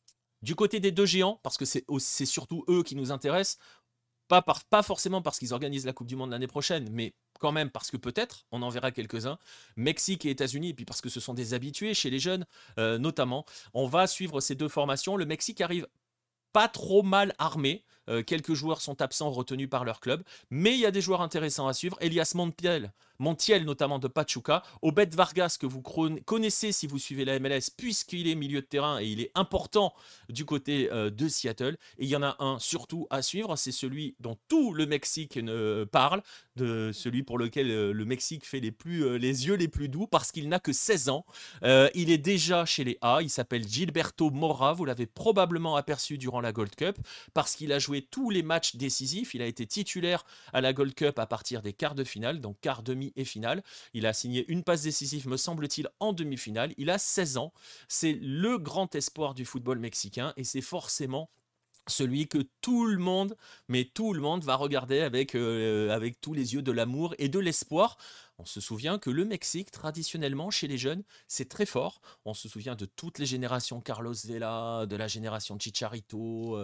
Du côté des deux géants, parce que c'est surtout eux qui nous intéressent, pas forcément parce qu'ils organisent la Coupe du Monde l'année prochaine, mais quand même parce que peut-être, on en verra quelques-uns, Mexique et États-Unis, et puis parce que ce sont des habitués chez les jeunes, notamment. On va suivre ces deux formations. Le Mexique arrive pas trop mal armé. Quelques joueurs sont absents, retenus par leur club, mais il y a des joueurs intéressants à suivre. Elias Montiel notamment de Pachuca, Obed Vargas que vous connaissez si vous suivez la MLS puisqu'il est milieu de terrain et il est important du côté de Seattle. Et il y en a un surtout à suivre, c'est celui dont tout le Mexique parle, de celui pour lequel le Mexique fait les yeux les plus doux parce qu'il n'a que 16 ans. Il est déjà chez les A, il s'appelle Gilberto Mora, vous l'avez probablement aperçu durant la Gold Cup parce qu'il a joué tous les matchs décisifs. Il a été titulaire à la Gold Cup à partir des quarts de finale, donc quart, demi et finale. Il a signé une passe décisive, me semble-t-il, en demi-finale. Il a 16 ans. C'est le grand espoir du football mexicain et c'est forcément celui que tout le monde, mais tout le monde va regarder avec tous les yeux de l'amour et de l'espoir. On se souvient que le Mexique, traditionnellement, chez les jeunes, c'est très fort. On se souvient de toutes les générations Carlos Vela, de la génération Chicharito,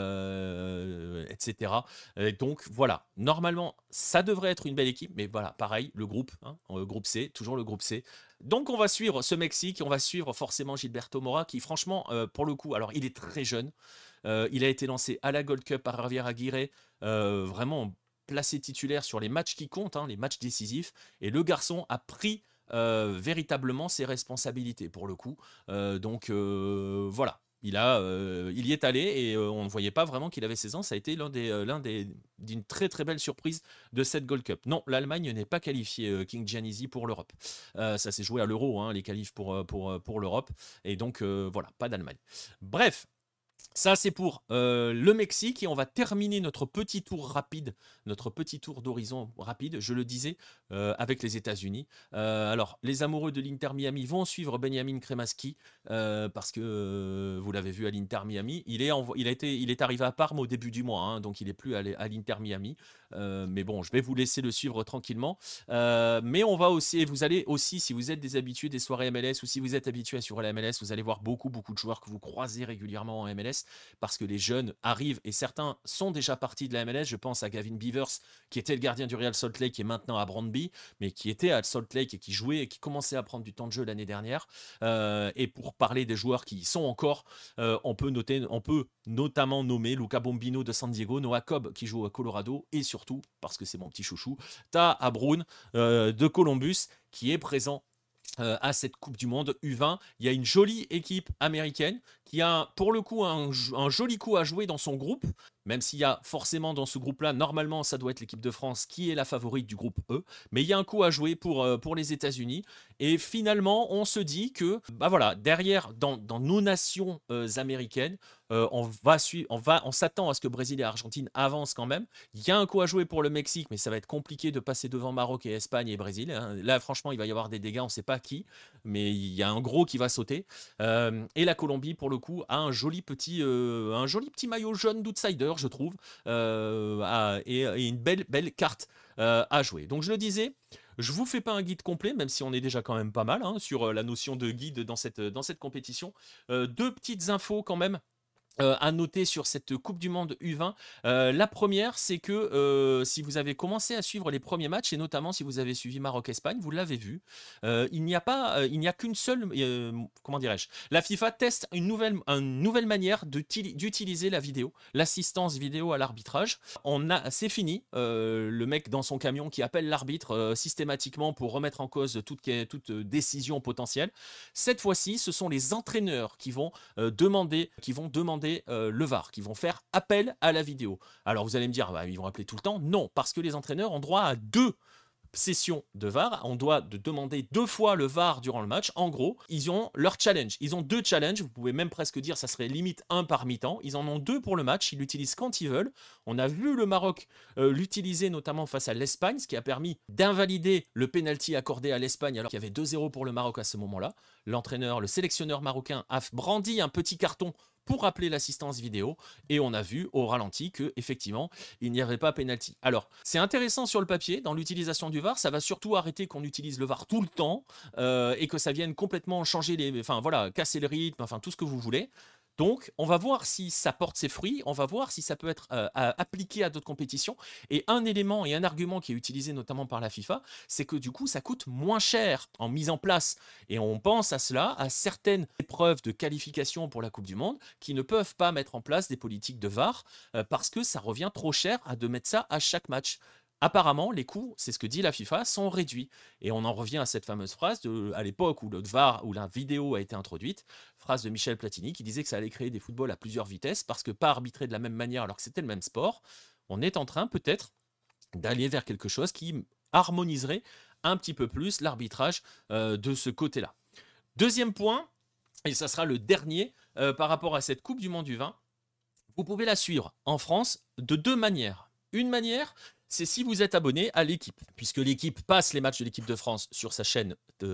etc. Et donc voilà, normalement, ça devrait être une belle équipe, mais voilà, pareil, le groupe, hein, groupe C, toujours le groupe C. Donc on va suivre ce Mexique, on va suivre forcément Gilberto Mora, qui franchement, pour le coup, alors il est très jeune, il a été lancé à la Gold Cup par Javier Aguirre, vraiment placé titulaire sur les matchs qui comptent, hein, les matchs décisifs. Et le garçon a pris véritablement ses responsabilités pour le coup. Donc voilà. Il y est allé et on ne voyait pas vraiment qu'il avait 16 ans. Ça a été d'une très très belle surprise de cette Gold Cup. Non, l'Allemagne n'est pas qualifiée, King Giannisi, pour l'Europe. Ça s'est joué à l'Euro, hein, les qualifs pour l'Europe. Et donc voilà, pas d'Allemagne. Bref, ça, c'est pour le Mexique et on va terminer notre petit tour rapide, notre petit tour d'horizon rapide, je le disais, avec les États-Unis. Alors, les amoureux de l'Inter Miami vont suivre Benjamin Cremaschi parce que vous l'avez vu à l'Inter Miami. Il est arrivé à Parme au début du mois, hein, donc il n'est plus à l'Inter Miami. Mais bon, je vais vous laisser le suivre tranquillement. Mais on va aussi, et vous allez aussi, si vous êtes des habitués des soirées MLS ou si vous êtes habitué à suivre la MLS, vous allez voir beaucoup de joueurs que vous croisez régulièrement en MLS parce que les jeunes arrivent et certains sont déjà partis de la MLS. Je pense à Gavin Beavers qui était le gardien du Real Salt Lake et maintenant à Brøndby, mais qui était à Salt Lake et qui jouait et qui commençait à prendre du temps de jeu l'année dernière. Et pour parler des joueurs qui y sont encore, on peut notamment nommer Luca Bombino de San Diego, Noah Cobb qui joue à Colorado et surtout, parce que c'est mon petit chouchou, Taha Brown de Columbus qui est présent à cette Coupe du Monde U20. Il y a une jolie équipe américaine qui a pour le coup un joli coup à jouer dans son groupe, même s'il y a forcément dans ce groupe-là, normalement ça doit être l'équipe de France qui est la favorite du groupe E, mais il y a un coup à jouer pour les États-Unis. Et finalement, on se dit que, bah voilà, derrière, dans nos nations américaines, on s'attend à ce que Brésil et Argentine avancent quand même. Il y a un coup à jouer pour le Mexique, mais ça va être compliqué de passer devant Maroc et Espagne et Brésil, hein. Là, franchement, il va y avoir des dégâts, on ne sait pas qui, mais il y a un gros qui va sauter. Et la Colombie, pour le coup, a un joli petit maillot jaune d'outsider, je trouve, et une belle carte à jouer. Donc, je le disais, je vous fais pas un guide complet, même si on est déjà quand même pas mal, hein, sur la notion de guide dans cette compétition. Deux petites infos quand même à noter sur cette coupe du monde U20. La première, c'est que si vous avez commencé à suivre les premiers matchs, et notamment si vous avez suivi Maroc-Espagne, vous l'avez vu, il n'y a qu'une seule, comment dirais-je, la FIFA teste une nouvelle manière d'utiliser la vidéo, l'assistance vidéo à l'arbitrage. C'est fini, le mec dans son camion qui appelle l'arbitre systématiquement pour remettre en cause toute décision potentielle. Cette fois-ci, ce sont les entraîneurs qui vont demander le VAR, qui vont faire appel à la vidéo. Alors vous allez me dire, bah, ils vont appeler tout le temps. Non, parce que les entraîneurs ont droit à 2 sessions de VAR. On doit demander 2 fois le VAR durant le match. En gros, ils ont leur challenge. Ils ont 2 challenges. Vous pouvez même presque dire ça serait limite 1 par mi-temps. Ils en ont 2 pour le match. Ils l'utilisent quand ils veulent. On a vu le Maroc l'utiliser notamment face à l'Espagne, ce qui a permis d'invalider le penalty accordé à l'Espagne alors qu'il y avait 2-0 pour le Maroc à ce moment-là. Le sélectionneur marocain a brandi un petit carton pour appeler l'assistance vidéo et on a vu au ralenti que effectivement il n'y avait pas penalty. Alors c'est intéressant sur le papier dans l'utilisation du VAR, ça va surtout arrêter qu'on utilise le VAR tout le temps et que ça vienne complètement changer enfin voilà, casser le rythme, enfin tout ce que vous voulez. Donc, on va voir si ça porte ses fruits, on va voir si ça peut être appliqué à d'autres compétitions. Et un élément et un argument qui est utilisé notamment par la FIFA, c'est que du coup, ça coûte moins cher en mise en place. Et on pense à cela, à certaines épreuves de qualification pour la Coupe du Monde qui ne peuvent pas mettre en place des politiques de VAR parce que ça revient trop cher de mettre ça à chaque match. Apparemment, les coûts, c'est ce que dit la FIFA, sont réduits. Et on en revient à cette fameuse phrase à l'époque où le VAR, où la vidéo a été introduite, phrase de Michel Platini qui disait que ça allait créer des footballs à plusieurs vitesses parce que pas arbitrer de la même manière alors que c'était le même sport. On est en train peut-être d'aller vers quelque chose qui harmoniserait un petit peu plus l'arbitrage de ce côté-là. Deuxième point, et ça sera le dernier par rapport à cette Coupe du Monde du vin, vous pouvez la suivre en France de 2 manières. Une manière, c'est si vous êtes abonné à l'équipe, puisque l'équipe passe les matchs de l'équipe de France sur sa chaîne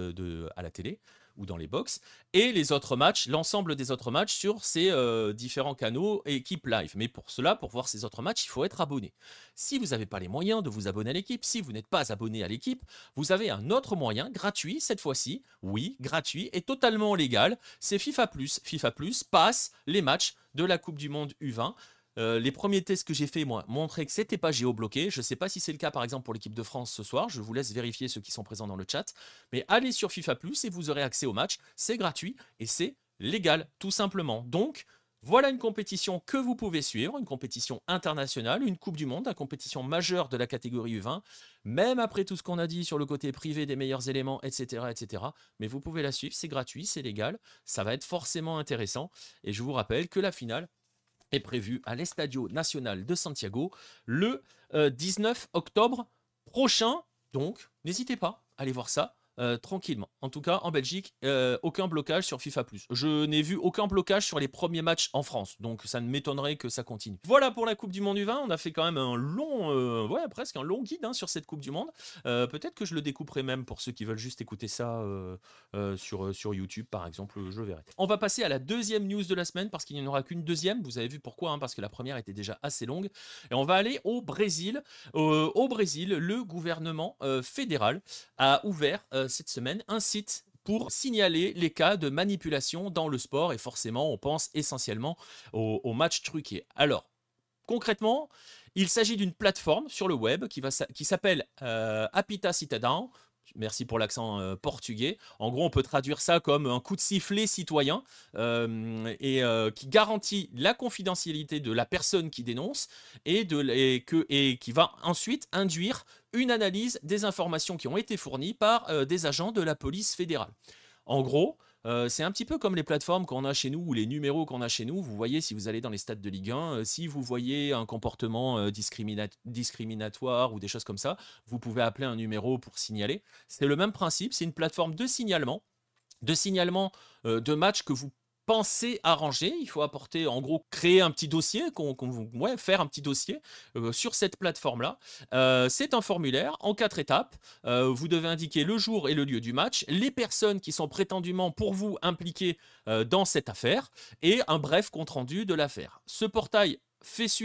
à la télé ou dans les box, et les autres matchs, l'ensemble des autres matchs sur ces différents canaux équipe live. Mais pour cela, pour voir ces autres matchs, il faut être abonné. Si vous n'avez pas les moyens de vous abonner à l'équipe, si vous n'êtes pas abonné à l'équipe, vous avez un autre moyen, gratuit cette fois-ci, oui, gratuit et totalement légal, c'est FIFA+. FIFA+, passe les matchs de la Coupe du Monde U20. Les premiers tests que j'ai fait, moi, montraient que c'était pas géobloqué. Je ne sais pas si c'est le cas, par exemple, pour l'équipe de France ce soir. Je vous laisse vérifier ceux qui sont présents dans le chat. Mais allez sur FIFA+, et vous aurez accès au match. C'est gratuit et c'est légal, tout simplement. Donc, voilà une compétition que vous pouvez suivre, une compétition internationale, une Coupe du Monde, une compétition majeure de la catégorie U20, même après tout ce qu'on a dit sur le côté privé des meilleurs éléments, etc., etc. Mais vous pouvez la suivre, c'est gratuit, c'est légal, ça va être forcément intéressant. Et je vous rappelle que la finale est prévu à l'Estadio Nacional de Santiago le 19 octobre prochain. Donc, n'hésitez pas à aller voir ça tranquillement. En tout cas, en Belgique, aucun blocage sur FIFA+. Je n'ai vu aucun blocage sur les premiers matchs en France, donc ça ne m'étonnerait que ça continue. Voilà pour la Coupe du Monde U20. On a fait quand même un long, presque un long guide sur cette Coupe du Monde. Peut-être que je le découperai même pour ceux qui veulent juste écouter ça sur YouTube, par exemple, je verrai. On va passer à la deuxième news de la semaine, parce qu'il n'y en aura qu'une deuxième. Vous avez vu pourquoi, parce que la première était déjà assez longue. Et on va aller au Brésil. Au Brésil, le gouvernement fédéral a ouvert cette semaine un site pour signaler les cas de manipulation dans le sport, et forcément on pense essentiellement aux matchs truqués. Alors concrètement, il s'agit d'une plateforme sur le web qui s'appelle Apita Cidadão. Merci pour l'accent portugais. En gros, on peut traduire ça comme un coup de sifflet citoyen qui garantit la confidentialité de la personne qui dénonce et qui va ensuite induire une analyse des informations qui ont été fournies par des agents de la police fédérale. En gros, c'est un petit peu comme les plateformes qu'on a chez nous ou les numéros qu'on a chez nous. Vous voyez, si vous allez dans les stades de Ligue 1, si vous voyez un comportement discriminatoire ou des choses comme ça, vous pouvez appeler un numéro pour signaler. C'est le même principe, c'est une plateforme de signalement de matchs que vous pensez arranger. Il faut apporter, en gros, créer un petit dossier, faire un petit dossier sur cette plateforme-là. C'est un formulaire en 4 étapes. Vous devez indiquer le jour et le lieu du match, les personnes qui sont prétendument pour vous impliquées dans cette affaire et un bref compte-rendu de l'affaire. Ce portail fait suite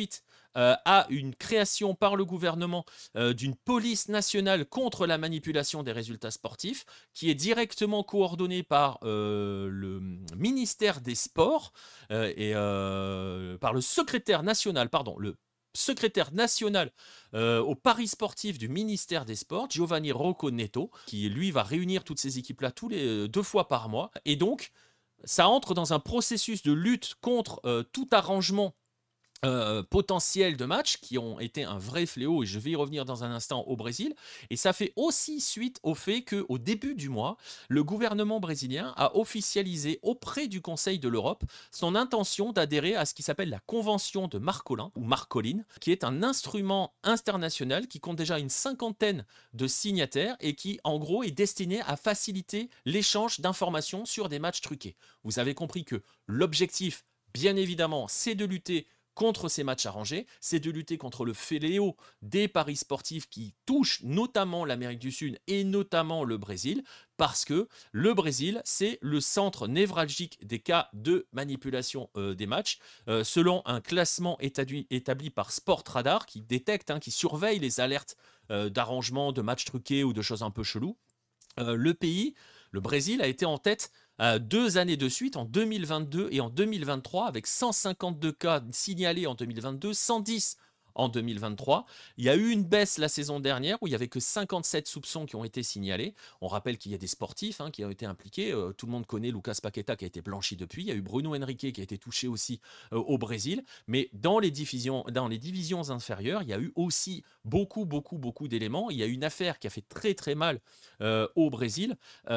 à une création par le gouvernement d'une police nationale contre la manipulation des résultats sportifs, qui est directement coordonnée par le ministère des Sports et par le secrétaire national, pardon, le secrétaire national au Paris sportif du ministère des Sports, Giovanni Rocco Neto, qui lui va réunir toutes ces équipes-là tous les 2 fois par mois. Et donc, ça entre dans un processus de lutte contre tout arrangement potentiels de matchs qui ont été un vrai fléau, et je vais y revenir dans un instant, au Brésil. Et ça fait aussi suite au fait qu'au début du mois, le gouvernement brésilien a officialisé auprès du Conseil de l'Europe son intention d'adhérer à ce qui s'appelle la Convention de Marcolin, ou Marcolin, qui est un instrument international qui compte déjà une cinquantaine de signataires et qui, en gros, est destiné à faciliter l'échange d'informations sur des matchs truqués. Vous avez compris que l'objectif, bien évidemment, c'est de lutter contre ces matchs arrangés, c'est de lutter contre le fléau des paris sportifs qui touchent notamment l'Amérique du Sud et notamment le Brésil, parce que le Brésil, c'est le centre névralgique des cas de manipulation des matchs, selon un classement établi par Sport Radar, qui détecte, qui surveille les alertes d'arrangement, de matchs truqués ou de choses un peu cheloues. Le pays, le Brésil, a été en tête 2 années de suite, en 2022 et en 2023, avec 152 cas signalés en 2022, 110 en 2023. Il y a eu une baisse la saison dernière où il n'y avait que 57 soupçons qui ont été signalés. On rappelle qu'il y a des sportifs qui ont été impliqués. Tout le monde connaît Lucas Paqueta qui a été blanchi depuis. Il y a eu Bruno Henrique qui a été touché aussi au Brésil. Mais dans les divisions inférieures, il y a eu aussi beaucoup d'éléments. Il y a eu une affaire qui a fait très très mal au Brésil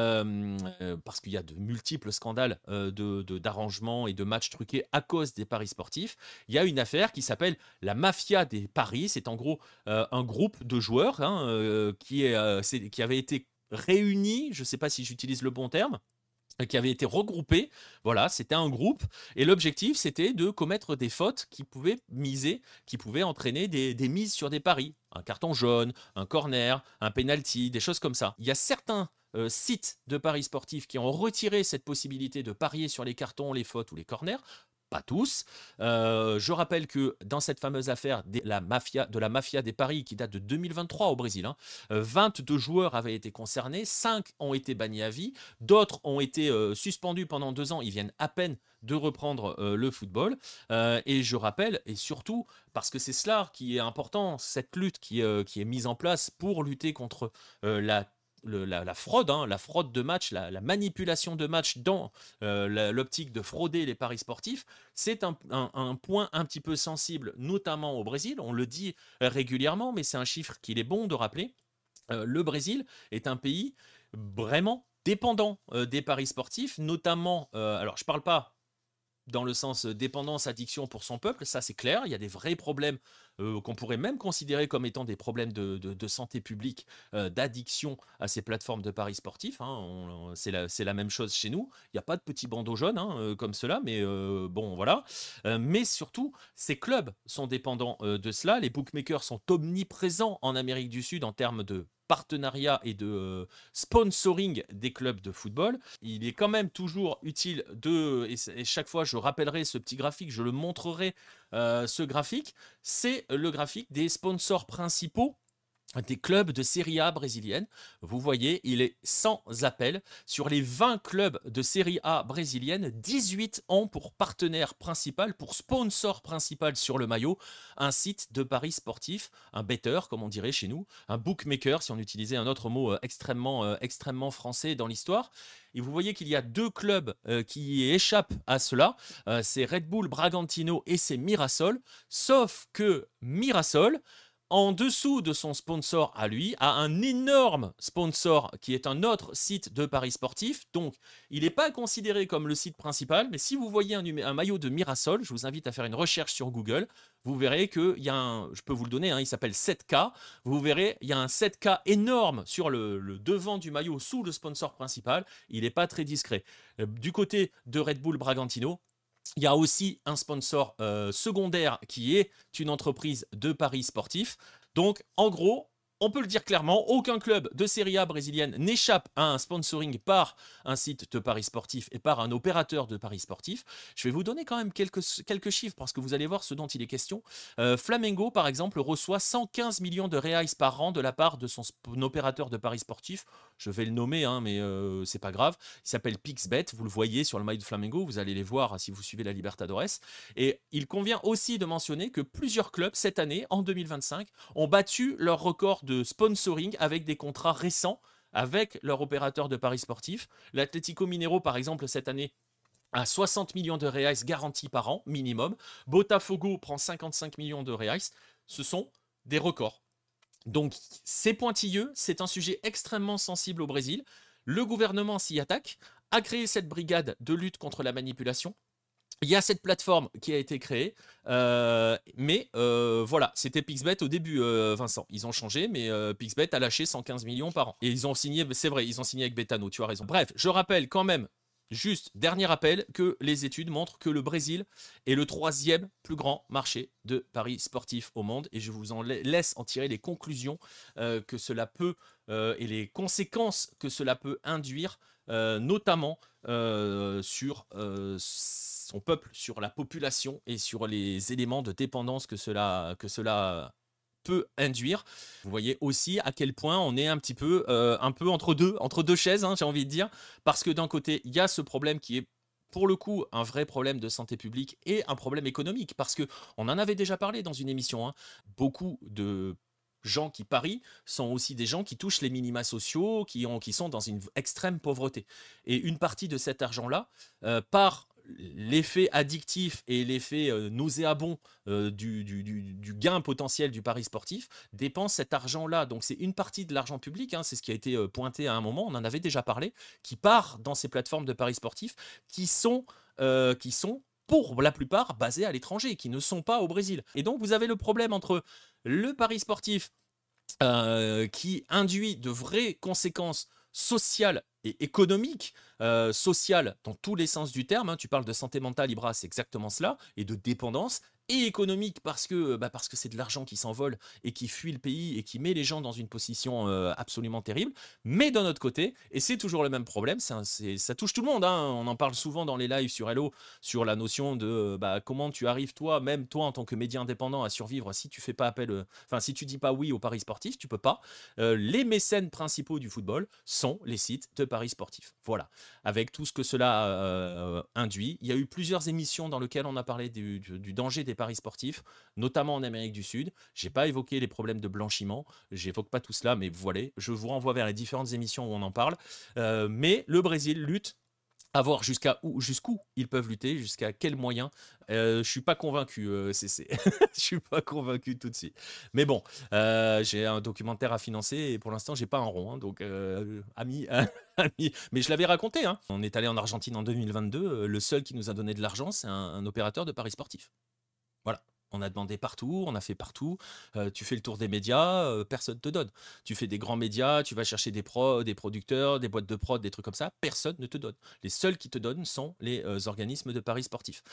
parce qu'il y a de multiples scandales d'arrangements et de matchs truqués à cause des paris sportifs. Il y a une affaire qui s'appelle la mafia des paris. C'est en gros un groupe de joueurs qui avait été réuni, je ne sais pas si j'utilise le bon terme, qui avait été regroupé. Voilà, c'était un groupe, et l'objectif c'était de commettre des fautes qui pouvaient entraîner des mises sur des paris, un carton jaune, un corner, un penalty, des choses comme ça. Il y a certains sites de paris sportifs qui ont retiré cette possibilité de parier sur les cartons, les fautes ou les corners. Pas tous. Je rappelle que dans cette fameuse affaire de la mafia des paris qui date de 2023 au Brésil, 22 joueurs avaient été concernés, 5 ont été bannis à vie, d'autres ont été suspendus pendant 2 ans, ils viennent à peine de reprendre le football. Et je rappelle, et surtout parce que c'est cela qui est important, cette lutte qui est mise en place pour lutter contre la fraude, la fraude de match, la manipulation de match dans l'optique de frauder les paris sportifs, c'est un point un petit peu sensible, notamment au Brésil. On le dit régulièrement, mais c'est un chiffre qu'il est bon de rappeler. Le Brésil est un pays vraiment dépendant des paris sportifs, notamment, alors je ne parle pas dans le sens dépendance, addiction pour son peuple, ça c'est clair, il y a des vrais problèmes qu'on pourrait même considérer comme étant des problèmes de santé publique, d'addiction à ces plateformes de paris sportifs. C'est la même chose chez nous, il n'y a pas de petits bandeaux jaunes comme cela, mais bon voilà. Mais surtout, ces clubs sont dépendants de cela, les bookmakers sont omniprésents en Amérique du Sud en termes de partenariat et de sponsoring des clubs de football. Il est quand même toujours utile et chaque fois je rappellerai ce petit graphique, je le montrerai, ce graphique, c'est le graphique des sponsors principaux des clubs de Serie A brésilienne. Vous voyez, il est sans appel. Sur les 20 clubs de Serie A brésilienne, 18 ont pour partenaire principal, pour sponsor principal sur le maillot, un site de paris sportif, un betteur, comme on dirait chez nous, un bookmaker, si on utilisait un autre mot extrêmement français dans l'histoire. Et vous voyez qu'il y a 2 clubs qui échappent à cela. C'est Red Bull Bragantino et c'est Mirassol. Sauf que Mirassol, en dessous de son sponsor à lui, a un énorme sponsor qui est un autre site de paris sportifs. Donc, il n'est pas considéré comme le site principal, mais si vous voyez un maillot de Mirassol, je vous invite à faire une recherche sur Google. Vous verrez qu'il y a je peux vous le donner, il s'appelle 7K. Vous verrez, il y a un 7K énorme sur le devant du maillot sous le sponsor principal. Il n'est pas très discret. Du côté de Red Bull Bragantino, il y a aussi un sponsor secondaire qui est une entreprise de paris sportifs. Donc, en gros, On peut le dire clairement, aucun club de Serie A brésilienne n'échappe à un sponsoring par un site de paris sportif et par un opérateur de paris sportif. Je vais vous donner quand même quelques chiffres parce que vous allez voir ce dont il est question. Flamengo, par exemple, reçoit 115 millions de reais par an de la part de son opérateur de paris sportif. Je vais le nommer, hein, mais c'est pas grave. Il s'appelle Pixbet. Vous le voyez sur le maillot de Flamengo. Vous allez les voir si vous suivez la Libertadores. Et il convient aussi de mentionner que plusieurs clubs cette année, en 2025, ont battu leur record de sponsoring avec des contrats récents avec leur opérateur de paris sportifs. L'Atlético Mineiro, par exemple, cette année, a 60 millions de reais garantis par an, minimum. Botafogo prend 55 millions de reais. Ce sont des records. Donc, c'est pointilleux, c'est un sujet extrêmement sensible au Brésil. Le gouvernement s'y attaque, a créé cette brigade de lutte contre la manipulation. Il y a cette plateforme qui a été créée, mais voilà, c'était Pixbet au début, Vincent. Ils ont changé, mais Pixbet a lâché 115 millions par an. Et ils ont signé, c'est vrai, ils ont signé avec Betano, tu as raison. Bref, je rappelle quand même, juste dernier rappel, que les études montrent que le Brésil est le 3e plus grand marché de paris sportifs au monde. Et je vous en laisse en tirer les conclusions que cela peut et les conséquences que cela peut induire, notamment sur son peuple, sur la population et sur les éléments de dépendance que cela peut induire. Vous voyez aussi à quel point on est un peu entre deux chaises, hein, j'ai envie de dire, parce que d'un côté, il y a ce problème qui est pour le coup un vrai problème de santé publique et un problème économique, parce que on en avait déjà parlé dans une émission, hein. Beaucoup de gens qui parient sont aussi des gens qui touchent les minima sociaux, qui sont dans une extrême pauvreté. Et une partie de cet argent-là, par l'effet addictif et l'effet nauséabond du gain potentiel du pari sportif, dépense cet argent-là. Donc c'est une partie de l'argent public, hein, c'est ce qui a été pointé à un moment, on en avait déjà parlé, qui part dans ces plateformes de paris sportifs qui sont pour la plupart basées à l'étranger, qui ne sont pas au Brésil. Et donc vous avez le problème entre le pari sportif qui induit de vraies conséquences sociales et économiques, sociales dans tous les sens du terme, hein. Tu parles de santé mentale, Ibra, c'est exactement cela, et de dépendance, et économique parce que c'est de l'argent qui s'envole et qui fuit le pays et qui met les gens dans une position absolument terrible. Mais d'un autre côté, et c'est toujours le même problème, ça touche tout le monde, hein. On en parle souvent dans les lives sur Hello, sur la notion de comment tu arrives toi, même toi en tant que média indépendant, à survivre si tu fais pas appel, si tu dis pas oui aux paris sportifs, tu peux pas. Les mécènes principaux du football sont les sites de paris sportifs. Voilà, avec tout ce que cela induit. Il y a eu plusieurs émissions dans lesquelles on a parlé du danger des paris sportifs, notamment en Amérique du Sud. J'ai pas évoqué les problèmes de blanchiment, j'évoque pas tout cela, mais voilà, je vous renvoie vers les différentes émissions où on en parle. Mais le Brésil lutte, à voir jusqu'où ils peuvent lutter, jusqu'à quels moyens. Je suis pas convaincu, CC. Je suis pas convaincu tout de suite. Mais bon, j'ai un documentaire à financer et pour l'instant, j'ai pas un rond, hein, donc ami, ami. Mais je l'avais raconté, hein. On est allé en Argentine en 2022. Le seul qui nous a donné de l'argent, c'est un opérateur de paris sportifs. Voilà. On a demandé partout, on a fait partout. Tu fais le tour des médias, personne ne te donne. Tu fais des grands médias, tu vas chercher des producteurs, des boîtes de prod, des trucs comme ça, personne ne te donne. Les seuls qui te donnent sont les organismes de paris sportifs.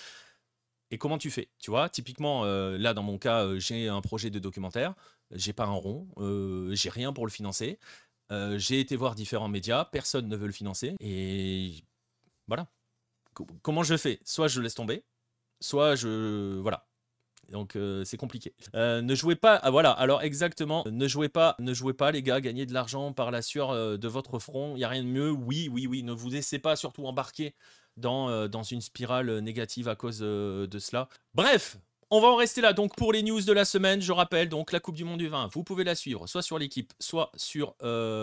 Et comment tu fais? Tu vois, typiquement, là, dans mon cas, j'ai un projet de documentaire, j'ai pas un rond, j'ai rien pour le financer. J'ai été voir différents médias, personne ne veut le financer. Et voilà. Comment je fais? Soit je laisse tomber, soit voilà. Donc c'est compliqué. Ne jouez pas. Ah, voilà. Alors exactement. Ne jouez pas, les gars. Gagnez de l'argent par la sueur de votre front. Il y a rien de mieux. Oui. Ne vous laissez pas surtout embarquer dans une spirale négative à cause de cela. Bref. On va en rester là. Donc pour les news de la semaine, je rappelle donc la Coupe du Monde du vin. Vous pouvez la suivre soit sur l'équipe, soit sur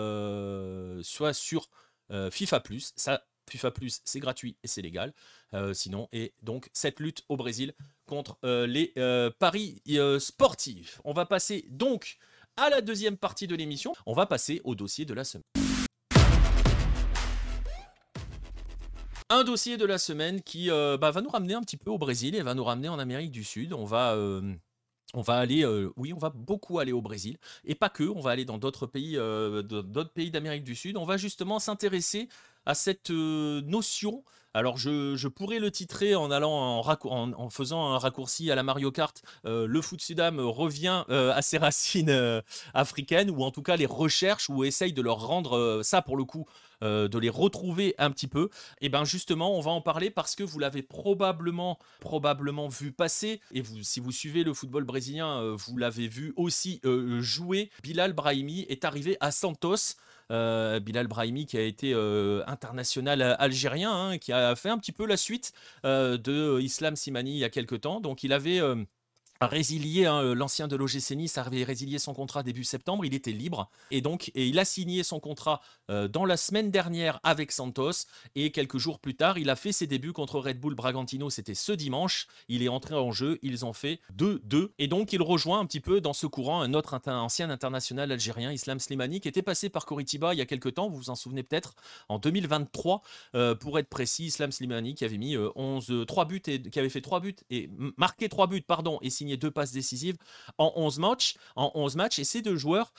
FIFA Plus. Ça, FIFA Plus, c'est gratuit et c'est légal. Sinon, et donc cette lutte au Brésil contre les paris sportifs. On va passer donc à la deuxième partie de l'émission. On va passer au dossier de la semaine. Un dossier de la semaine qui va nous ramener un petit peu au Brésil et va nous ramener en Amérique du Sud. On va aller, on va beaucoup aller au Brésil et pas que. On va aller dans d'autres pays d'Amérique du Sud. On va justement s'intéresser à cette notion. Alors je pourrais le titrer en allant en faisant un raccourci à la Mario Kart. Le foot Sudam revient à ses racines africaines, ou en tout cas les recherches ou essaye de leur rendre ça pour le coup, de les retrouver un petit peu. Et ben justement, on va en parler parce que vous l'avez probablement vu passer. Et vous, si vous suivez le football brésilien, vous l'avez vu aussi jouer. Bilal Brahimi est arrivé à Santos. Bilal Brahimi qui a été international algérien, hein, qui a fait un petit peu la suite de Islam Slimani il y a quelques temps. Donc il avait résilié, hein, l'ancien de l'OGC Nice avait résilié son contrat début septembre, il était libre et il a signé son contrat dans la semaine dernière avec Santos, et quelques jours plus tard il a fait ses débuts contre Red Bull Bragantino, c'était ce dimanche, il est entré en jeu, ils ont fait 2-2 et donc il rejoint un petit peu dans ce courant un autre ancien international algérien, Islam Slimani, qui était passé par Coritiba il y a quelques temps, vous vous en souvenez peut-être, en 2023 pour être précis. Islam Slimani qui avait mis 3 buts et qui avait fait 3 buts et marqué 3 buts pardon, et signé 2 passes décisives en 11 matchs. Et ces deux joueurs,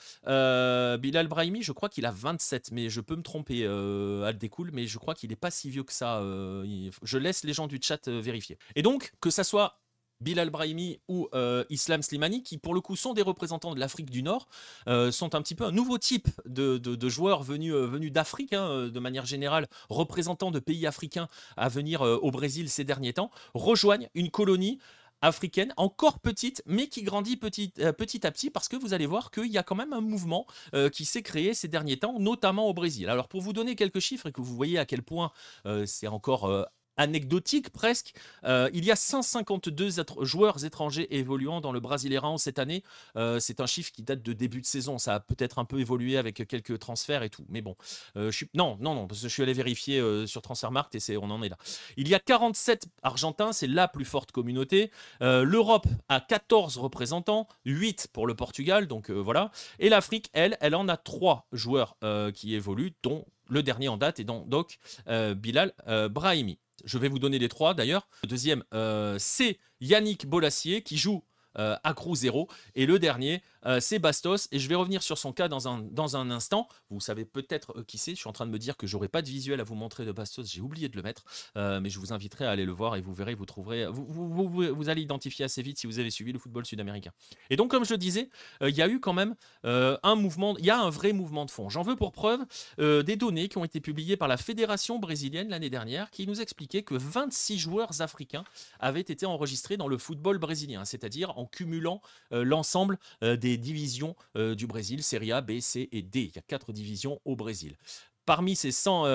Bilal Brahimi, je crois qu'il a 27, mais je peux me tromper, Aldécool, mais je crois qu'il n'est pas si vieux que ça. Je laisse les gens du chat vérifier. Et donc, que ça soit Bilal Brahimi ou Islam Slimani, qui pour le coup sont des représentants de l'Afrique du Nord, sont un petit peu un nouveau type de joueurs venus d'Afrique, hein, de manière générale, représentants de pays africains à venir au Brésil ces derniers temps, rejoignent une colonie africaine, encore petite, mais qui grandit petit à petit, parce que vous allez voir qu'il y a quand même un mouvement qui s'est créé ces derniers temps, notamment au Brésil. Alors pour vous donner quelques chiffres et que vous voyez à quel point c'est encore anecdotique presque, il y a 152 joueurs étrangers évoluant dans le Brasileirão cette année. C'est un chiffre qui date de début de saison, ça a peut-être un peu évolué avec quelques transferts et tout, mais bon, non, parce que je suis allé vérifier sur Transfermarkt et on en est là. Il y a 47 Argentins, c'est la plus forte communauté. L'Europe a 14 représentants, 8 pour le Portugal, donc voilà. Et l'Afrique, elle en a 3 joueurs qui évoluent, dont le dernier en date, et donc Bilal Brahimi. Je vais vous donner les 3 d'ailleurs. Le deuxième, c'est Yannick Bolassier qui joue à Crew 0. Et le dernier, c'est Bastos. Et je vais revenir sur son cas dans un instant. Vous savez peut-être qui c'est. Je suis en train de me dire que j'aurai pas de visuel à vous montrer de Bastos. J'ai oublié de le mettre. Mais je vous inviterai à aller le voir et vous verrez, vous trouverez. Vous allez identifier assez vite si vous avez suivi le football sud-américain. Et donc, comme je le disais, il y a eu quand même un mouvement. Il y a un vrai mouvement de fond. J'en veux pour preuve des données qui ont été publiées par la Fédération brésilienne l'année dernière, qui nous expliquait que 26 joueurs africains avaient été enregistrés dans le football brésilien, c'est-à-dire en cumulant l'ensemble des divisions du Brésil, Série A, B, C et D. Il y a 4 divisions au Brésil. Parmi ces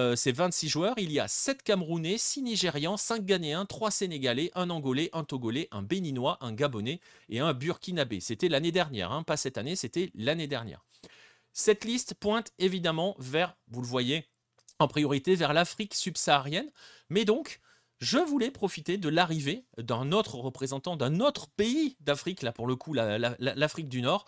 26 joueurs, il y a 7 Camerounais, 6 Nigérians, 5 Ghanéens, 3 Sénégalais, 1 Angolais, 1 Togolais, 1 Béninois, 1 Gabonais et 1 Burkinabé. C'était l'année dernière, hein, pas cette année, c'était l'année dernière. Cette liste pointe évidemment vers, vous le voyez, en priorité vers l'Afrique subsaharienne, mais donc je voulais profiter de l'arrivée d'un autre représentant d'un autre pays d'Afrique, là pour le coup l'Afrique du Nord,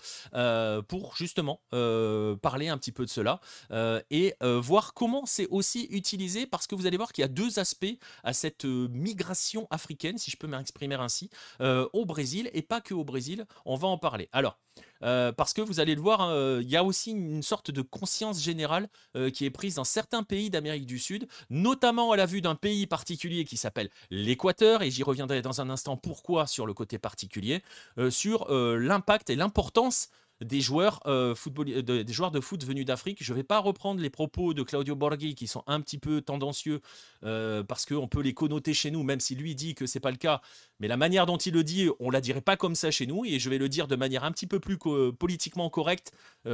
pour justement parler un petit peu de cela et voir comment c'est aussi utilisé, parce que vous allez voir qu'il y a 2 aspects à cette migration africaine, si je peux m'exprimer ainsi, au Brésil, et pas que au Brésil, on va en parler. Alors, parce que vous allez le voir, il y a aussi une sorte de conscience générale qui est prise dans certains pays d'Amérique du Sud, notamment à la vue d'un pays particulier qui s'appelle l'Équateur, et j'y reviendrai dans un instant pourquoi sur le côté particulier, sur l'impact et l'importance des joueurs, des joueurs de foot venus d'Afrique. Je ne vais pas reprendre les propos de Claudio Borghi qui sont un petit peu tendancieux parce qu'on peut les connoter chez nous, même si lui dit que ce n'est pas le cas. Mais la manière dont il le dit, on ne la dirait pas comme ça chez nous, et je vais le dire de manière un petit peu plus politiquement correcte.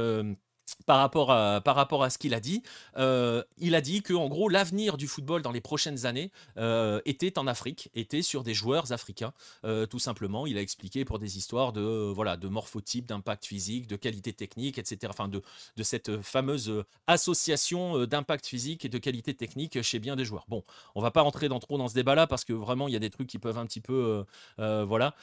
Par rapport à ce qu'il a dit, il a dit que en gros l'avenir du football dans les prochaines années était en Afrique, était sur des joueurs africains, tout simplement. Il a expliqué pour des histoires de morphotype, d'impact physique, de qualité technique, etc. Enfin de cette fameuse association d'impact physique et de qualité technique chez bien des joueurs. Bon, on va pas rentrer trop dans ce débat-là parce que vraiment il y a des trucs qui peuvent un petit peu voilà.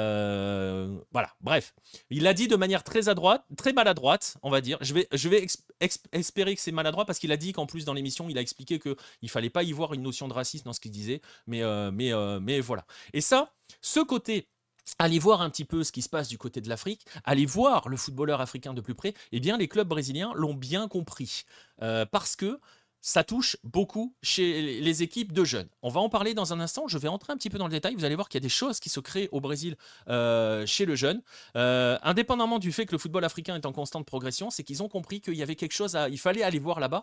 Bref, il l'a dit de manière très maladroite, on va dire. Je vais espérer que c'est maladroit, parce qu'il a dit qu'en plus dans l'émission, il a expliqué qu'il ne fallait pas y voir une notion de racisme dans ce qu'il disait. Mais voilà. Et ça, ce côté, allez voir un petit peu ce qui se passe du côté de l'Afrique, allez voir le footballeur africain de plus près, eh bien les clubs brésiliens l'ont bien compris. Parce que ça touche beaucoup chez les équipes de jeunes. On va en parler dans un instant, je vais entrer un petit peu dans le détail, vous allez voir qu'il y a des choses qui se créent au Brésil chez le jeune. Indépendamment du fait que le football africain est en constante progression, c'est qu'ils ont compris qu'il y avait quelque chose il fallait aller voir là-bas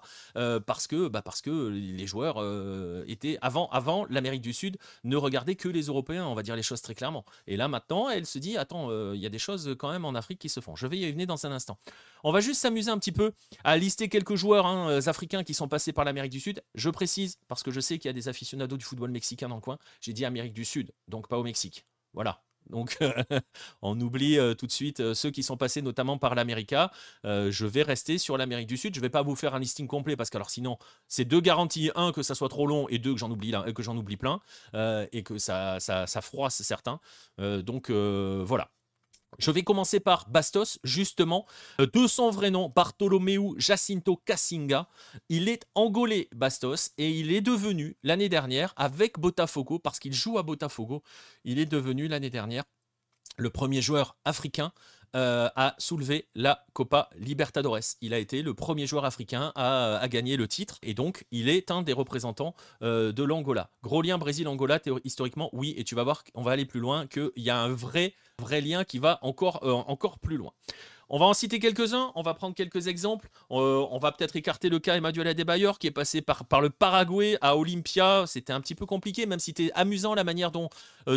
parce que les joueurs étaient avant l'Amérique du Sud ne regardaient que les Européens, on va dire les choses très clairement. Et là maintenant, elle se dit attends, il y a des choses quand même en Afrique qui se font. Je vais y venir dans un instant. On va juste s'amuser un petit peu à lister quelques joueurs africains qui sont passés par l'Amérique du Sud. Je précise, parce que je sais qu'il y a des aficionados du football mexicain dans le coin, j'ai dit Amérique du Sud, donc pas au Mexique. Voilà. Donc, on oublie tout de suite ceux qui sont passés notamment par l'América. Je vais rester sur l'Amérique du Sud. Je ne vais pas vous faire un listing complet parce que alors sinon, c'est deux garanties. Un, que ça soit trop long et deux, que j'en oublie plein et que ça froisse certains. Donc, voilà. Je vais commencer par Bastos, justement. De son vrai nom, Bartolomeu Jacinto Cassinga. Il est angolais, Bastos, et il est devenu, l'année dernière, avec Botafogo, parce qu'il joue à Botafogo, il est devenu, l'année dernière, le premier joueur africain à soulever la Copa Libertadores. Il a été le premier joueur africain à gagner le titre et donc il est un des représentants de l'Angola. Gros lien Brésil-Angola, historiquement, oui, et tu vas voir qu'on va aller plus loin, qu'il y a un vrai lien qui va encore plus loin. On va en citer quelques-uns, on va prendre quelques exemples. On va peut-être écarter le cas Emmanuel Adebayor qui est passé par le Paraguay à Olympia. C'était un petit peu compliqué, même si c'était amusant la manière dont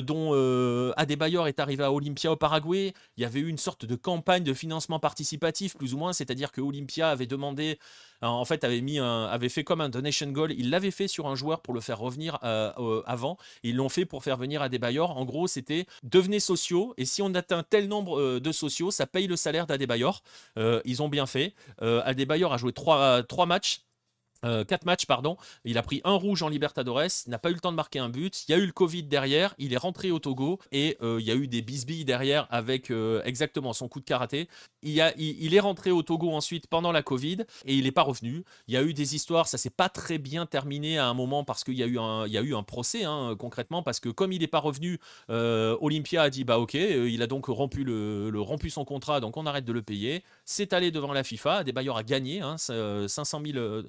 Adebayor est arrivé à Olympia au Paraguay. Il y avait eu une sorte de campagne de financement participatif, plus ou moins, c'est-à-dire que Olympia avait demandé, en fait, avait fait comme un donation goal. Il l'avait fait sur un joueur pour le faire revenir avant. Ils l'ont fait pour faire venir Adebayor. En gros, c'était devenez sociaux et si on atteint tel nombre de sociaux, ça paye le salaire d'Adebayor. Ils ont bien fait. Adebayor a joué 4 matchs. 4 matchs, pardon. Il a pris un rouge en Libertadores, n'a pas eu le temps de marquer un but. Il y a eu le Covid derrière, il est rentré au Togo et il y a eu des bisbilles derrière avec exactement son coup de karaté. Il est rentré au Togo ensuite pendant la Covid et il n'est pas revenu. Il y a eu des histoires, ça s'est pas très bien terminé à un moment parce qu'il y a eu un procès concrètement parce que comme il n'est pas revenu, Olympia a dit bah ok, il a donc rompu son contrat, donc on arrête de le payer. C'est allé devant la FIFA, Adebayor a gagné 500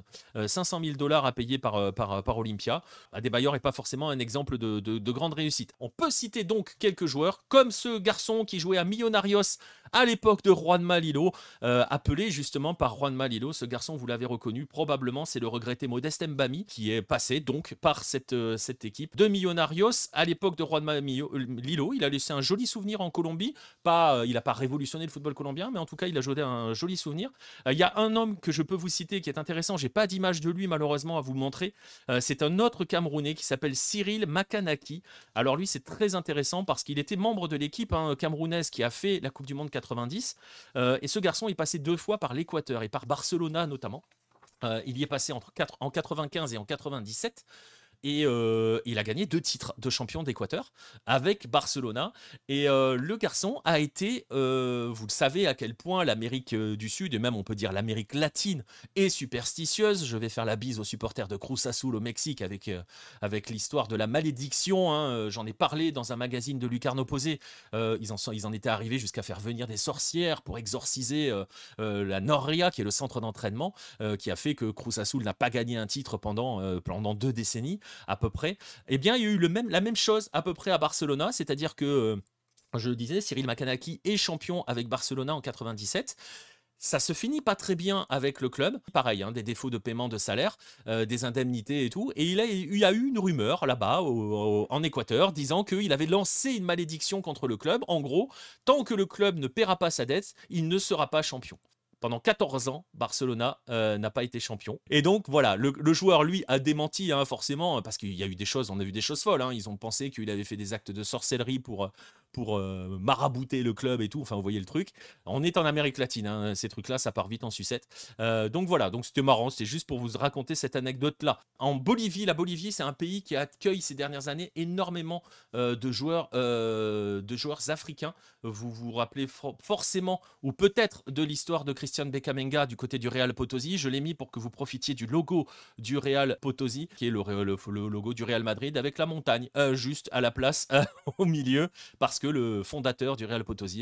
000 dollars à payer par Olympia. Adebayor n'est pas forcément un exemple de grande réussite. On peut citer donc quelques joueurs, comme ce garçon qui jouait à Millonarios à l'époque de Juanma Lillo, appelé justement par Juanma Lillo. Ce garçon, vous l'avez reconnu, probablement, c'est le regretté Modeste Mbami, qui est passé donc par cette équipe de Millonarios à l'époque de Juanma Lillo. Il a laissé un joli souvenir en Colombie. Il n'a pas révolutionné le football colombien, mais en tout cas, il a joué un joli souvenir. Il y a un homme que je peux vous citer qui est intéressant, j'ai pas d'image de lui malheureusement à vous montrer, c'est un autre Camerounais qui s'appelle Cyril Makanaki. Alors lui c'est très intéressant parce qu'il était membre de l'équipe camerounaise qui a fait la Coupe du Monde 90 et ce garçon est passé 2 fois par l'Équateur et par Barcelona notamment. Il y est passé en 95 et en 97 et il a gagné 2 titres de champion d'Équateur avec Barcelona. Et le garçon a été, vous le savez à quel point l'Amérique du Sud, et même on peut dire l'Amérique latine, est superstitieuse. Je vais faire la bise aux supporters de Cruz Azul au Mexique avec l'histoire de la malédiction. J'en ai parlé dans un magazine de Lucarne Opposé. Ils en étaient arrivés jusqu'à faire venir des sorcières pour exorciser la Noria, qui est le centre d'entraînement, qui a fait que Cruz Azul n'a pas gagné un titre pendant 2 décennies à peu près. Eh bien, il y a eu la même chose à peu près à Barcelona, c'est-à-dire que, je le disais, Cyril Makanaki est champion avec Barcelona en 97. Ça se finit pas très bien avec le club, pareil, des défauts de paiement de salaire, des indemnités et tout. Et il y a eu une rumeur là-bas en Équateur disant qu'il avait lancé une malédiction contre le club. En gros, tant que le club ne paiera pas sa dette, il ne sera pas champion. Pendant 14 ans, Barcelona n'a pas été champion. Et donc, voilà, le joueur, lui, a démenti, forcément, parce qu'il y a eu des choses, on a vu des choses folles. Ils ont pensé qu'il avait fait des actes de sorcellerie pour marabouter le club et tout. Enfin, vous voyez le truc. On est en Amérique latine, ces trucs-là, ça part vite en sucette. Donc voilà, donc c'était marrant, c'était juste pour vous raconter cette anecdote-là. En Bolivie, la Bolivie, c'est un pays qui accueille ces dernières années énormément de joueurs africains. Vous vous rappelez forcément, ou peut-être de l'histoire de Cristiano Christian Becamenga du côté du Real Potosí. Je l'ai mis pour que vous profitiez du logo du Real Potosí, qui est le logo du Real Madrid avec la montagne juste à la place au milieu, parce que le fondateur du Real Potosí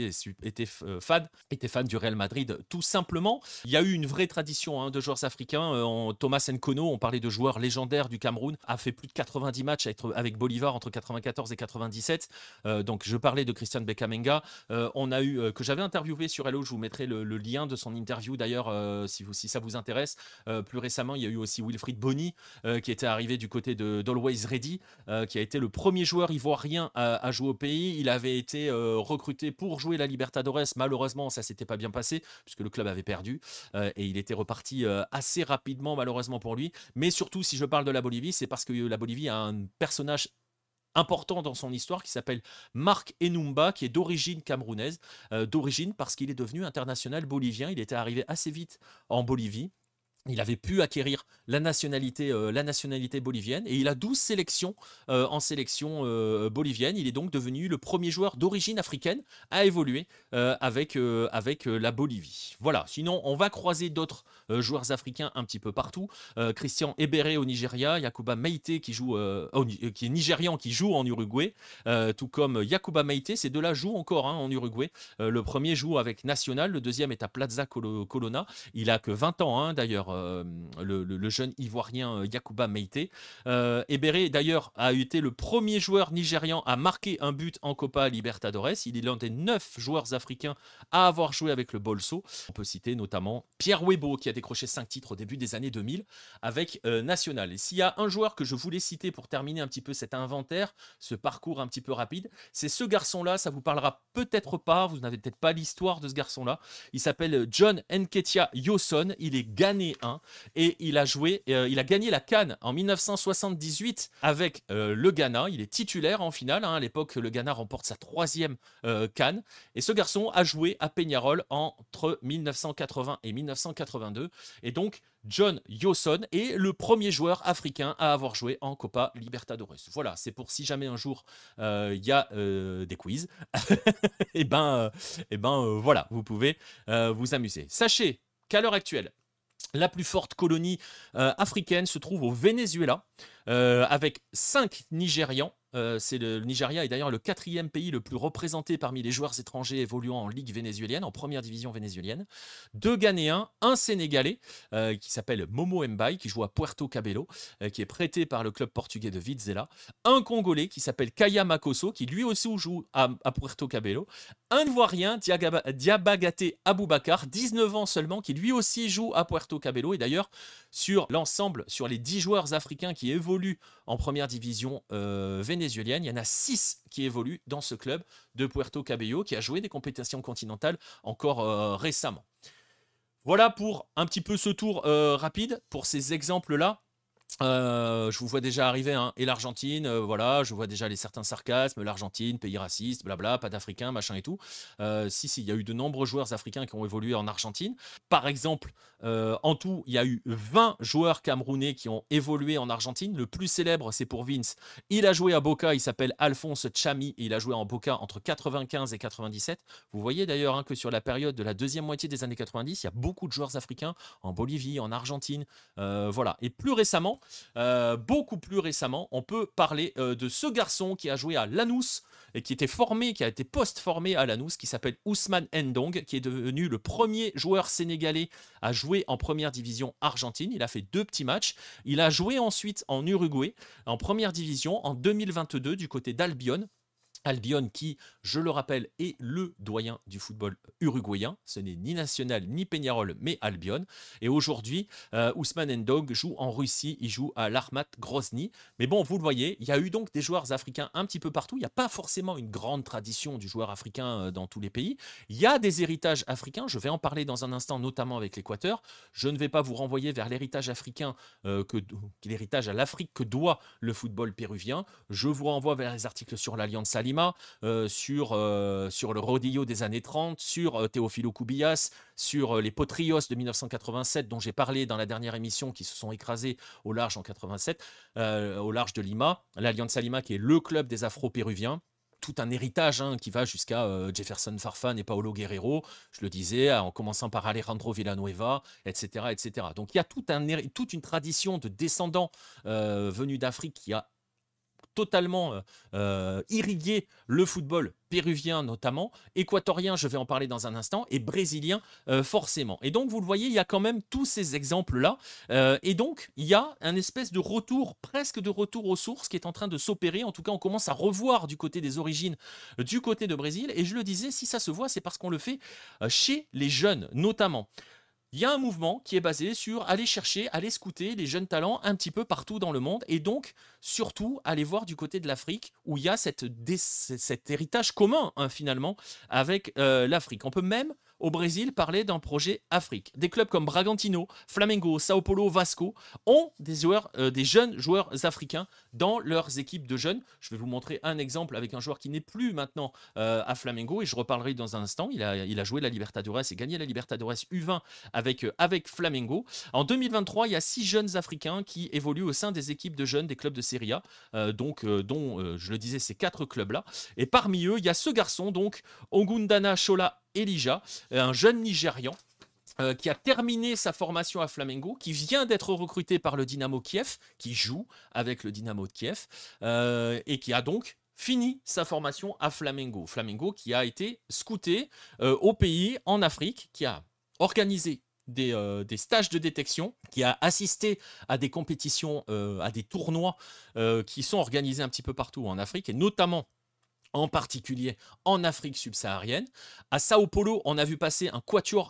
était fan du Real Madrid tout simplement. Il y a eu une vraie tradition de joueurs africains. Thomas Nkono, on parlait de joueurs légendaires du Cameroun, a fait plus de 90 matchs avec Bolivar entre 94 et 97. Donc je parlais de Christian Becamenga. On a eu que j'avais interviewé sur Hello, je vous mettrai le lien de son interview d'ailleurs si ça vous intéresse. Plus récemment, il y a eu aussi Wilfried Bony qui était arrivé du côté d'Always Ready, qui a été le premier joueur ivoirien à jouer au pays. Il avait été recruté pour jouer la Libertadores. Malheureusement, ça s'était pas bien passé puisque le club avait perdu et il était reparti assez rapidement malheureusement pour lui. Mais surtout, si je parle de la Bolivie, c'est parce que la Bolivie a un personnage important dans son histoire qui s'appelle Marc Enumba, qui est d'origine camerounaise, d'origine parce qu'il est devenu international bolivien. Il était arrivé assez vite en Bolivie. Il avait pu acquérir la nationalité bolivienne et il a 12 sélections en sélection bolivienne. Il est donc devenu le premier joueur d'origine africaine à évoluer avec la Bolivie. Voilà, sinon on va croiser d'autres joueurs africains un petit peu partout. Christian Ebere au Nigeria, Yakuba Meite qui est nigérian qui joue en Uruguay, tout comme Yakuba Meite. Ces deux-là jouent encore en Uruguay. Le premier joue avec Nacional, le deuxième est à Plaza Colonna. Il a que 20 ans d'ailleurs. Le jeune ivoirien Yakuba Meite. Ebere d'ailleurs a été le premier joueur nigérian à marquer un but en Copa Libertadores. Il est l'un des 9 joueurs africains à avoir joué avec le Bolso. On peut citer notamment Pierre Webo qui a décroché 5 titres au début des années 2000 avec Nacional. Et s'il y a un joueur que je voulais citer pour terminer un petit peu cet inventaire, ce parcours un petit peu rapide, c'est ce garçon-là. Ça vous parlera peut-être pas, vous n'avez peut-être pas l'histoire de ce garçon-là. Il s'appelle John Nketia Yosson. Il est ghanéen et il a gagné la CAN en 1978 avec le Ghana. Il est titulaire en finale. À l'époque, le Ghana remporte sa 3e CAN. Et ce garçon a joué à Peñarol entre 1980 et 1982. Et donc, John Yosson est le premier joueur africain à avoir joué en Copa Libertadores. Voilà, c'est pour si jamais un jour il y a des quiz. Voilà, vous pouvez vous amuser. Sachez qu'à l'heure actuelle, la plus forte colonie africaine se trouve au Venezuela, avec 5 Nigérians. Le Nigeria est d'ailleurs le 4e pays le plus représenté parmi les joueurs étrangers évoluant en Ligue vénézuélienne, en première division vénézuélienne. 2 Ghanéens, un Sénégalais qui s'appelle Momo Mbaye, qui joue à Puerto Cabello, qui est prêté par le club portugais de Vizela. Un Congolais qui s'appelle Kaya Makosso, qui lui aussi joue à Puerto Cabello. Un Ivoirien, Diabagate Aboubakar, 19 ans seulement, qui lui aussi joue à Puerto Cabello. Et d'ailleurs, sur les 10 joueurs africains qui évoluent en première division vénézuélienne, il y en a 6 qui évoluent dans ce club de Puerto Cabello, qui a joué des compétitions continentales encore récemment. Voilà pour un petit peu ce tour rapide, pour ces exemples-là. Je vous vois déjà arriver, et l'Argentine, voilà, je vois déjà certains sarcasmes, l'Argentine, pays raciste, blabla, pas d'Africains, machin et tout. Il y a eu de nombreux joueurs africains qui ont évolué en Argentine. Par exemple, en tout, il y a eu 20 joueurs camerounais qui ont évolué en Argentine. Le plus célèbre, c'est pour Vince. Il a joué à Boca, il s'appelle Alphonse Chami, et il a joué en Boca entre 95 et 97. Vous voyez d'ailleurs que sur la période de la deuxième moitié des années 90, il y a beaucoup de joueurs africains en Bolivie, en Argentine, voilà. Et plus récemment, beaucoup plus récemment, on peut parler de ce garçon qui a joué à Lanús et qui a été post-formé à Lanús, qui s'appelle Ousmane Ndong, qui est devenu le premier joueur sénégalais à jouer en première division argentine. Il a fait 2 petits matchs. Il a joué ensuite en Uruguay, en première division, en 2022, du côté d'Albion. Albion qui, je le rappelle, est le doyen du football uruguayen. Ce n'est ni Nacional ni Peñarol, mais Albion. Et aujourd'hui, Ousmane Ndong joue en Russie, il joue à l'Armat Grozny. Mais bon, vous le voyez, il y a eu donc des joueurs africains un petit peu partout. Il n'y a pas forcément une grande tradition du joueur africain dans tous les pays. Il y a des héritages africains, je vais en parler dans un instant, notamment avec l'Équateur. Je ne vais pas vous renvoyer vers l'héritage africain, l'héritage à l'Afrique que doit le football péruvien. Je vous renvoie vers les articles sur l'Alliance Salima, sur le rodillo des années 30, sur Teófilo Cubillas, sur les Potrillos de 1987 dont j'ai parlé dans la dernière émission, qui se sont écrasés au large en 87, au large de Lima. L'Alliance Salima qui est le club des Afro-Péruviens. tout un héritage hein, qui va jusqu'à Jefferson Farfan et Paolo Guerrero, je le disais, en commençant par Alejandro Villanueva, etc. etc. Donc il y a toute une tradition de descendants venus d'Afrique qui a totalement irrigué le football péruvien notamment, équatorien, je vais en parler dans un instant, et brésilien forcément. Et donc vous le voyez, il y a quand même tous ces exemples-là, et donc il y a un espèce de retour, presque de retour aux sources qui est en train de s'opérer. En tout cas, on commence à revoir du côté des origines, du côté de Brésil, et je le disais, si ça se voit, c'est parce qu'on le fait chez les jeunes notamment. Il y a un mouvement qui est basé sur aller chercher, aller scouter les jeunes talents un petit peu partout dans le monde et donc surtout aller voir du côté de l'Afrique où il y a cet héritage commun hein, finalement avec l'Afrique. On peut même au Brésil parler d'un projet Afrique. Des clubs comme Bragantino, Flamengo, Sao Paulo, Vasco ont des jeunes joueurs africains dans leurs équipes de jeunes. Je vais vous montrer un exemple avec un joueur qui n'est plus maintenant à Flamengo et je reparlerai dans un instant. Il a joué la Libertadores et gagné la Libertadores U20 avec Flamengo. En 2023, il y a 6 jeunes Africains qui évoluent au sein des équipes de jeunes des clubs de Serie A, dont, je le disais, ces 4 clubs-là. Et parmi eux, il y a ce garçon, donc, Ogundana Shola Elijah, un jeune Nigérian, qui a terminé sa formation à Flamengo, qui vient d'être recruté par le Dynamo Kiev, qui joue avec le Dynamo de Kiev, et qui a donc fini sa formation à Flamengo. Flamengo qui a été scouté au pays, en Afrique, qui a organisé des stages de détection, qui a assisté à des compétitions, à des tournois qui sont organisés un petit peu partout en Afrique, et notamment en particulier en Afrique subsaharienne. À Sao Paulo, on a vu passer un quatuor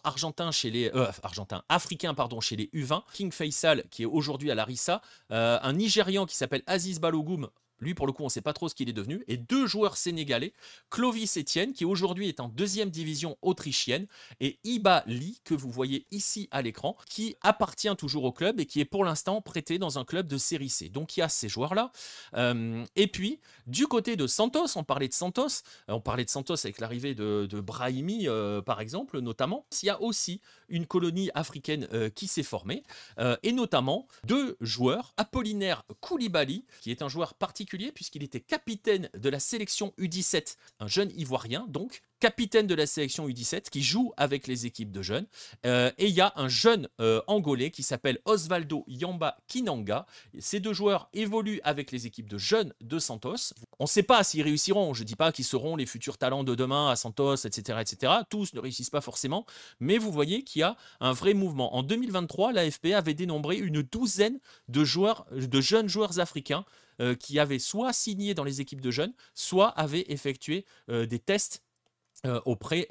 africain chez les U20, King Faisal qui est aujourd'hui à Larissa, un Nigérian qui s'appelle Aziz Balogoum. Lui, pour le coup, on ne sait pas trop ce qu'il est devenu. Et 2 joueurs sénégalais, Clovis Etienne, qui aujourd'hui est en 2e division autrichienne, et Iba Lee, que vous voyez ici à l'écran, qui appartient toujours au club et qui est pour l'instant prêté dans un club de série C. Donc il y a ces joueurs-là. Et puis, du côté de Santos, on parlait de Santos avec l'arrivée de Brahimi, par exemple, notamment. Il y a aussi une colonie africaine qui s'est formée, et notamment 2 joueurs, Apollinaire Koulibaly, qui est un joueur particulier puisqu'il était capitaine de la sélection U17, un jeune Ivoirien donc, capitaine de la sélection U17 qui joue avec les équipes de jeunes. Et il y a un jeune Angolais qui s'appelle Osvaldo Yamba Kinanga. Ces 2 joueurs évoluent avec les équipes de jeunes de Santos. On ne sait pas s'ils réussiront. Je ne dis pas qu'ils seront les futurs talents de demain à Santos, etc., etc. Tous ne réussissent pas forcément. Mais vous voyez qu'il y a un vrai mouvement. En 2023, l'AFP avait dénombré une 12aine de jeunes joueurs africains qui avaient soit signé dans les équipes de jeunes, soit avaient effectué des tests auprès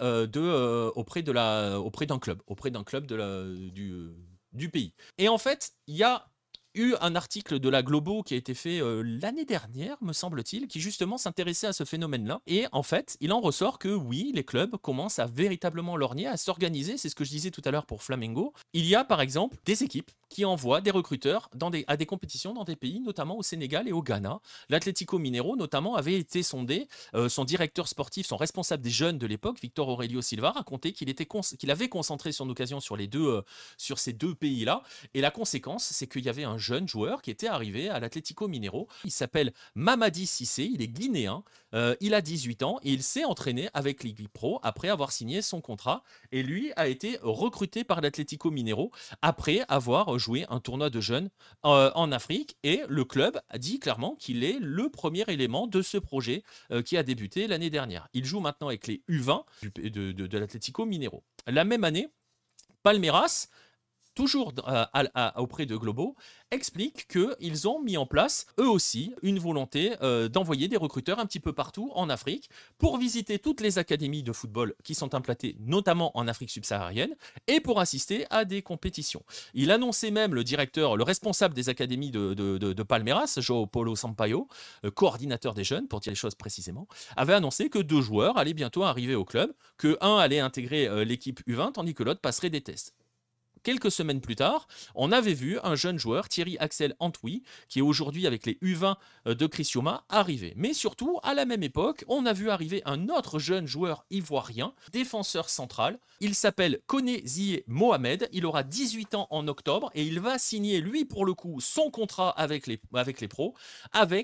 d'un club du pays. Et en fait, il y a eu un article de la Globo qui a été fait l'année dernière, me semble-t-il, qui justement s'intéressait à ce phénomène-là. Et en fait, il en ressort que oui, les clubs commencent à véritablement lorgner, à s'organiser. C'est ce que je disais tout à l'heure pour Flamengo. Il y a par exemple des équipes qui envoient des recruteurs à des compétitions dans des pays, notamment au Sénégal et au Ghana. L'Atlético Mineiro, notamment, avait été sondé. Son directeur sportif, son responsable des jeunes de l'époque, Victor Aurelio Silva, racontait qu'il avait concentré son occasion sur ces 2 pays-là. Et la conséquence, c'est qu'il y avait un jeune joueur qui était arrivé à l'Atlético Mineiro. Il s'appelle Mamadi Cissé, il est guinéen, il a 18 ans et il s'est entraîné avec l'équipe pro après avoir signé son contrat. Et lui a été recruté par l'Atlético Mineiro après avoir joué un tournoi de jeunes en Afrique. Et le club a dit clairement qu'il est le premier élément de ce projet qui a débuté l'année dernière. Il joue maintenant avec les U20 de l'Atlético Mineiro. La même année, Palmeiras, toujours auprès de Globo, explique qu'ils ont mis en place, eux aussi, une volonté d'envoyer des recruteurs un petit peu partout en Afrique pour visiter toutes les académies de football qui sont implantées, notamment en Afrique subsaharienne, et pour assister à des compétitions. Il annonçait même, le responsable des académies de Palmeiras, João Paulo Sampaio, coordinateur des jeunes, pour dire les choses précisément, avait annoncé que 2 joueurs allaient bientôt arriver au club, que un allait intégrer l'équipe U20, tandis que l'autre passerait des tests. Quelques semaines plus tard, on avait vu un jeune joueur, Thierry Axel Antwi, qui est aujourd'hui avec les U20 de Criciúma, arriver. Mais surtout, à la même époque, on a vu arriver un autre jeune joueur ivoirien, défenseur central. Il s'appelle Koné Ziyeh Mohamed, il aura 18 ans en octobre et il va signer, lui, pour le coup, son contrat avec les pros, avec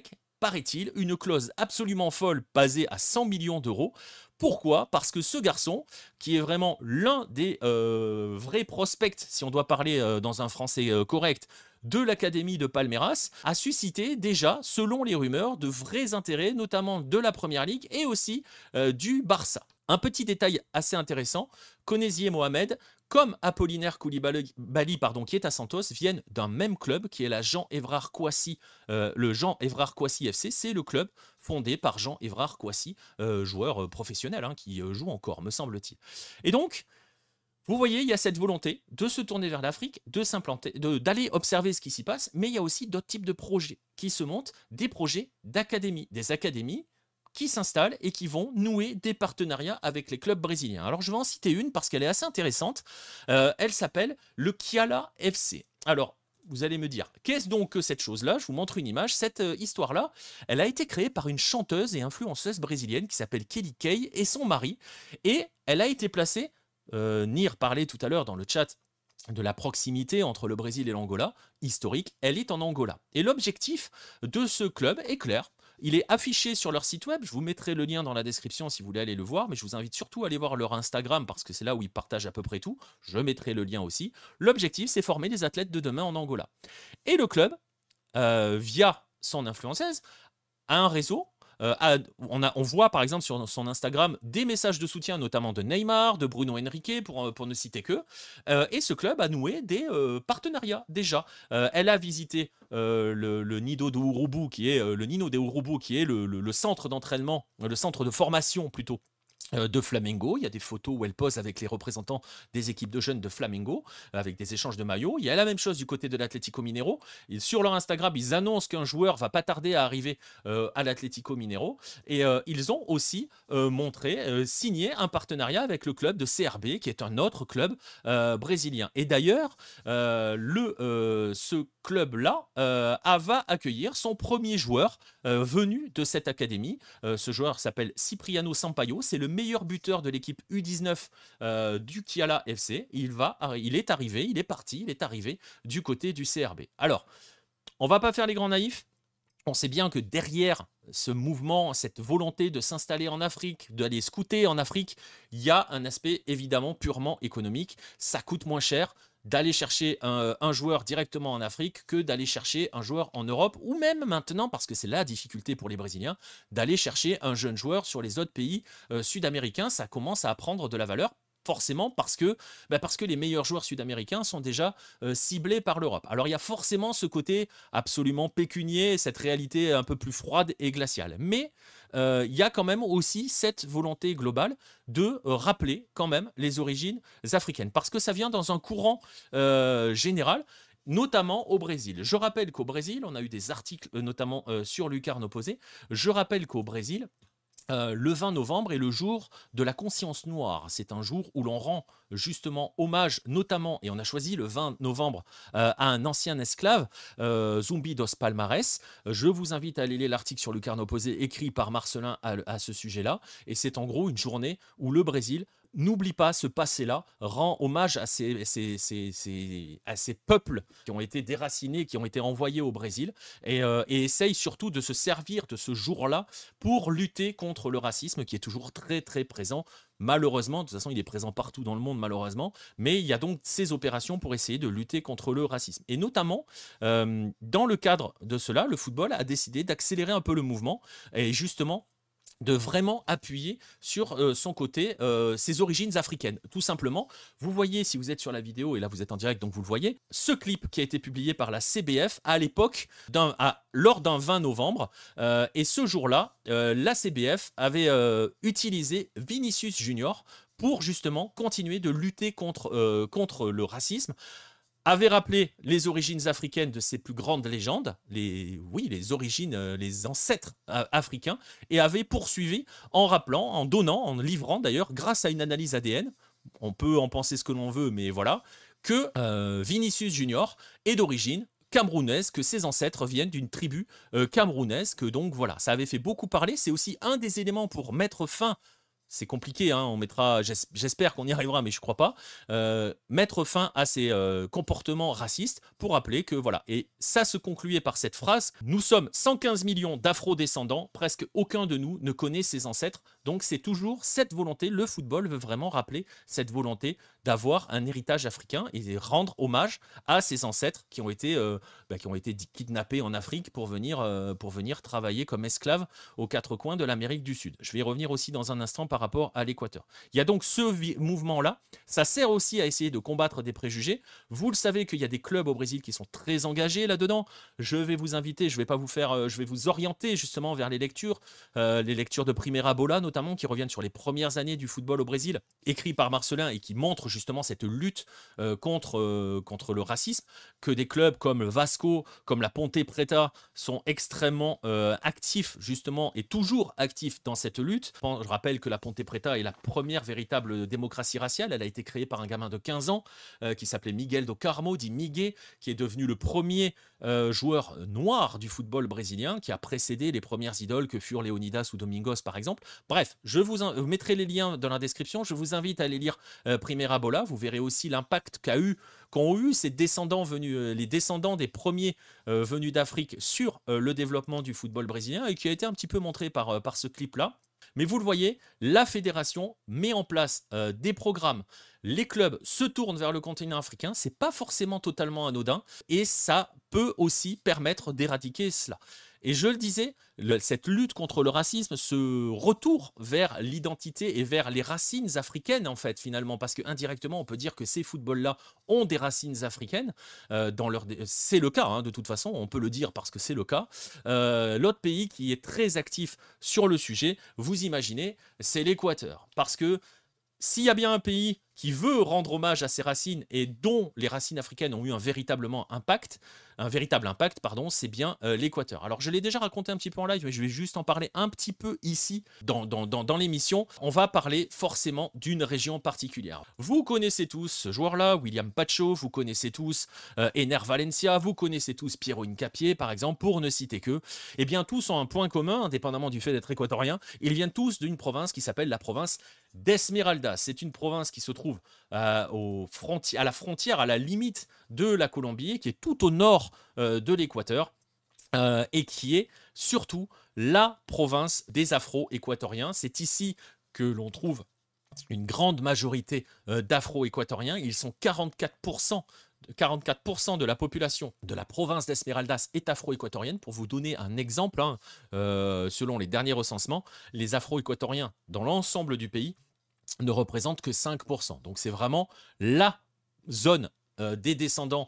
paraît-il, une clause absolument folle basée à 100 millions d'euros. Pourquoi? Parce que ce garçon, qui est vraiment l'un des vrais prospects, si on doit parler dans un français correct, de l'Académie de Palmeiras, a suscité déjà, selon les rumeurs, de vrais intérêts, notamment de la Première Ligue et aussi du Barça. Un petit détail assez intéressant, Konesié Mohamed, comme Apollinaire Koulibaly, qui est à Santos, viennent d'un même club qui est la Jean Évrard Kouassi, le Jean Évrard Kouassi FC. C'est le club fondé par Jean Évrard Kouassi, joueur professionnel qui joue encore, me semble-t-il. Et donc, vous voyez, il y a cette volonté de se tourner vers l'Afrique, de s'implanter, d'aller observer ce qui s'y passe, mais il y a aussi d'autres types de projets qui se montent, des projets d'académie, des académies qui s'installent et qui vont nouer des partenariats avec les clubs brésiliens. Alors je vais en citer une parce qu'elle est assez intéressante. Elle s'appelle le Kiala FC. Alors, vous allez me dire, qu'est-ce donc que cette chose-là? Je vous montre une image. Cette histoire-là, elle a été créée par une chanteuse et influenceuse brésilienne qui s'appelle Kelly Kay et son mari. Et elle a été placée, Nir parlait tout à l'heure dans le chat de la proximité entre le Brésil et l'Angola, historique, elle est en Angola. Et l'objectif de ce club est clair. Il est affiché sur leur site web, je vous mettrai le lien dans la description si vous voulez aller le voir, mais je vous invite surtout à aller voir leur Instagram parce que c'est là où ils partagent à peu près tout. Je mettrai le lien aussi. L'objectif, c'est former des athlètes de demain en Angola. Et le club, via son influenceuse, a un réseau. On voit par exemple sur son Instagram des messages de soutien, notamment de Neymar, de Bruno Henrique, pour ne citer que. Et ce club a noué des partenariats déjà. Elle a visité le Nido de Urubu, qui est le Nino de Urubu, qui est le centre d'entraînement, le centre de formation plutôt de Flamengo. Il y a des photos où elle pose avec les représentants des équipes de jeunes de Flamengo, avec des échanges de maillots. Il y a la même chose du côté de l'Atlético Mineiro. Et sur leur Instagram, ils annoncent qu'un joueur va pas tarder à arriver à l'Atlético Mineiro. Et ils ont aussi signé un partenariat avec le club de CRB, qui est un autre club brésilien. Et d'ailleurs, ce club-là va accueillir son premier joueur venu de cette académie. Ce joueur s'appelle Cipriano Sampaio. C'est le meilleur buteur de l'équipe U19 du Kiala FC. Il est arrivé du côté du CRB. Alors, on va pas faire les grands naïfs. On sait bien que derrière ce mouvement, cette volonté de s'installer en Afrique, d'aller scouter en Afrique, il y a un aspect évidemment purement économique. Ça coûte moins cher d'aller chercher un joueur directement en Afrique que d'aller chercher un joueur en Europe, ou même maintenant, parce que c'est la difficulté pour les Brésiliens, d'aller chercher un jeune joueur sur les autres pays sud-américains. Ça commence à prendre de la valeur. Forcément parce que les meilleurs joueurs sud-américains sont déjà ciblés par l'Europe. Alors il y a forcément ce côté absolument pécunier, cette réalité un peu plus froide et glaciale. Mais il y a quand même aussi cette volonté globale de rappeler quand même les origines africaines. Parce que ça vient dans un courant général, notamment au Brésil. Je rappelle qu'au Brésil, on a eu des articles notamment sur Lucarne Opposé. Je rappelle qu'au Brésil, le 20 novembre est le jour de la conscience noire. C'est un jour où l'on rend justement hommage, notamment, et on a choisi le 20 novembre, à un ancien esclave, Zumbi dos Palmares. Je vous invite à aller lire l'article sur Lucarne Opposé écrit par Marcelin à ce sujet-là. Et c'est en gros une journée où le Brésil n'oublie pas ce passé-là, rend hommage à ces peuples qui ont été déracinés, qui ont été envoyés au Brésil, et essaye surtout de se servir de ce jour-là pour lutter contre le racisme qui est toujours très très présent. Malheureusement, de toute façon, il est présent partout dans le monde, malheureusement, mais il y a donc ces opérations pour essayer de lutter contre le racisme. Et notamment, dans le cadre de cela, le football a décidé d'accélérer un peu le mouvement, et justement, de vraiment appuyer sur son côté, ses origines africaines. Tout simplement, vous voyez, si vous êtes sur la vidéo, et là vous êtes en direct, donc vous le voyez, ce clip qui a été publié par la CBF à l'époque, lors d'un 20 novembre, et ce jour-là, la CBF avait utilisé Vinicius Junior pour justement continuer de lutter contre le racisme, avait rappelé les origines africaines de ses plus grandes légendes, les origines, les ancêtres africains, et avait poursuivi en rappelant, en livrant d'ailleurs, grâce à une analyse ADN, on peut en penser ce que l'on veut, mais voilà, que Vinicius Junior est d'origine camerounaise, que ses ancêtres viennent d'une tribu camerounaise, que donc voilà, ça avait fait beaucoup parler. C'est aussi un des éléments pour mettre fin, c'est compliqué, hein, j'espère qu'on y arrivera, mais je crois pas, mettre fin à ces comportements racistes pour rappeler que voilà. Et ça se concluait par cette phrase: nous sommes 115 millions d'afro-descendants, presque aucun de nous ne connaît ses ancêtres. Donc c'est toujours cette volonté, le football veut vraiment rappeler cette volonté d'avoir un héritage africain et rendre hommage à ses ancêtres qui ont été kidnappés en Afrique pour venir travailler comme esclaves aux quatre coins de l'Amérique du Sud. Je vais y revenir aussi dans un instant par rapport à l'Équateur. Il y a donc ce mouvement-là. Ça sert aussi à essayer de combattre des préjugés. Vous le savez qu'il y a des clubs au Brésil qui sont très engagés là-dedans. Je vais vous inviter, je vais vous orienter justement vers les lectures de Primeira Bola notamment, qui reviennent sur les premières années du football au Brésil, écrit par Marcelin et qui montrent justement cette lutte contre le racisme, que des clubs comme le Vasco, comme la Ponte Preta sont extrêmement actifs justement et toujours actifs dans cette lutte. Je rappelle que la Ponte Preta est la première véritable démocratie raciale. Elle a été créée par un gamin de 15 ans qui s'appelait Miguel do Carmo, dit Miguel, qui est devenu le premier joueur noir du football brésilien, qui a précédé les premières idoles que furent Leonidas ou Domingos par exemple. Bref, je vous mettrai les liens dans la description. Je vous invite à aller lire Primeira Bola. Vous verrez aussi l'impact qu'ont eu ces descendants les descendants des premiers venus d'Afrique sur le développement du football brésilien, et qui a été un petit peu montré par ce clip-là. Mais vous le voyez, la fédération met en place des programmes. Les clubs se tournent vers le continent africain. C'est pas forcément totalement anodin, et ça peut aussi permettre d'éradiquer cela. Et je le disais, cette lutte contre le racisme, ce retour vers l'identité et vers les racines africaines, en fait, finalement, parce que indirectement, on peut dire que ces footballs-là ont des racines africaines. C'est le cas, hein, de toute façon, on peut le dire parce que c'est le cas. L'autre pays qui est très actif sur le sujet, vous imaginez, c'est l'Équateur. Parce que s'il y a bien un pays qui veut rendre hommage à ses racines et dont les racines africaines ont eu un véritable impact, c'est bien l'Équateur. Alors je l'ai déjà raconté un petit peu en live, mais je vais juste en parler un petit peu ici dans l'émission. On va parler forcément d'une région particulière. Vous connaissez tous ce joueur-là, William Pacho, vous connaissez tous Ener Valencia, vous connaissez tous Piero Hincapié par exemple, pour ne citer que. Eh bien tous ont un point commun, indépendamment du fait d'être équatoriens, ils viennent tous d'une province qui s'appelle la province d'Esmeraldas. C'est une province qui se trouve à la frontière, à la limite de la Colombie, qui est tout au nord de l'Équateur, et qui est surtout la province des Afro-Équatoriens. C'est ici que l'on trouve une grande majorité d'Afro-Équatoriens. Ils sont 44%. 44% de la population de la province d'Esmeraldas est afro-équatorienne. Pour vous donner un exemple, selon les derniers recensements, les afro-équatoriens dans l'ensemble du pays ne représentent que 5%. Donc c'est vraiment la zone des descendants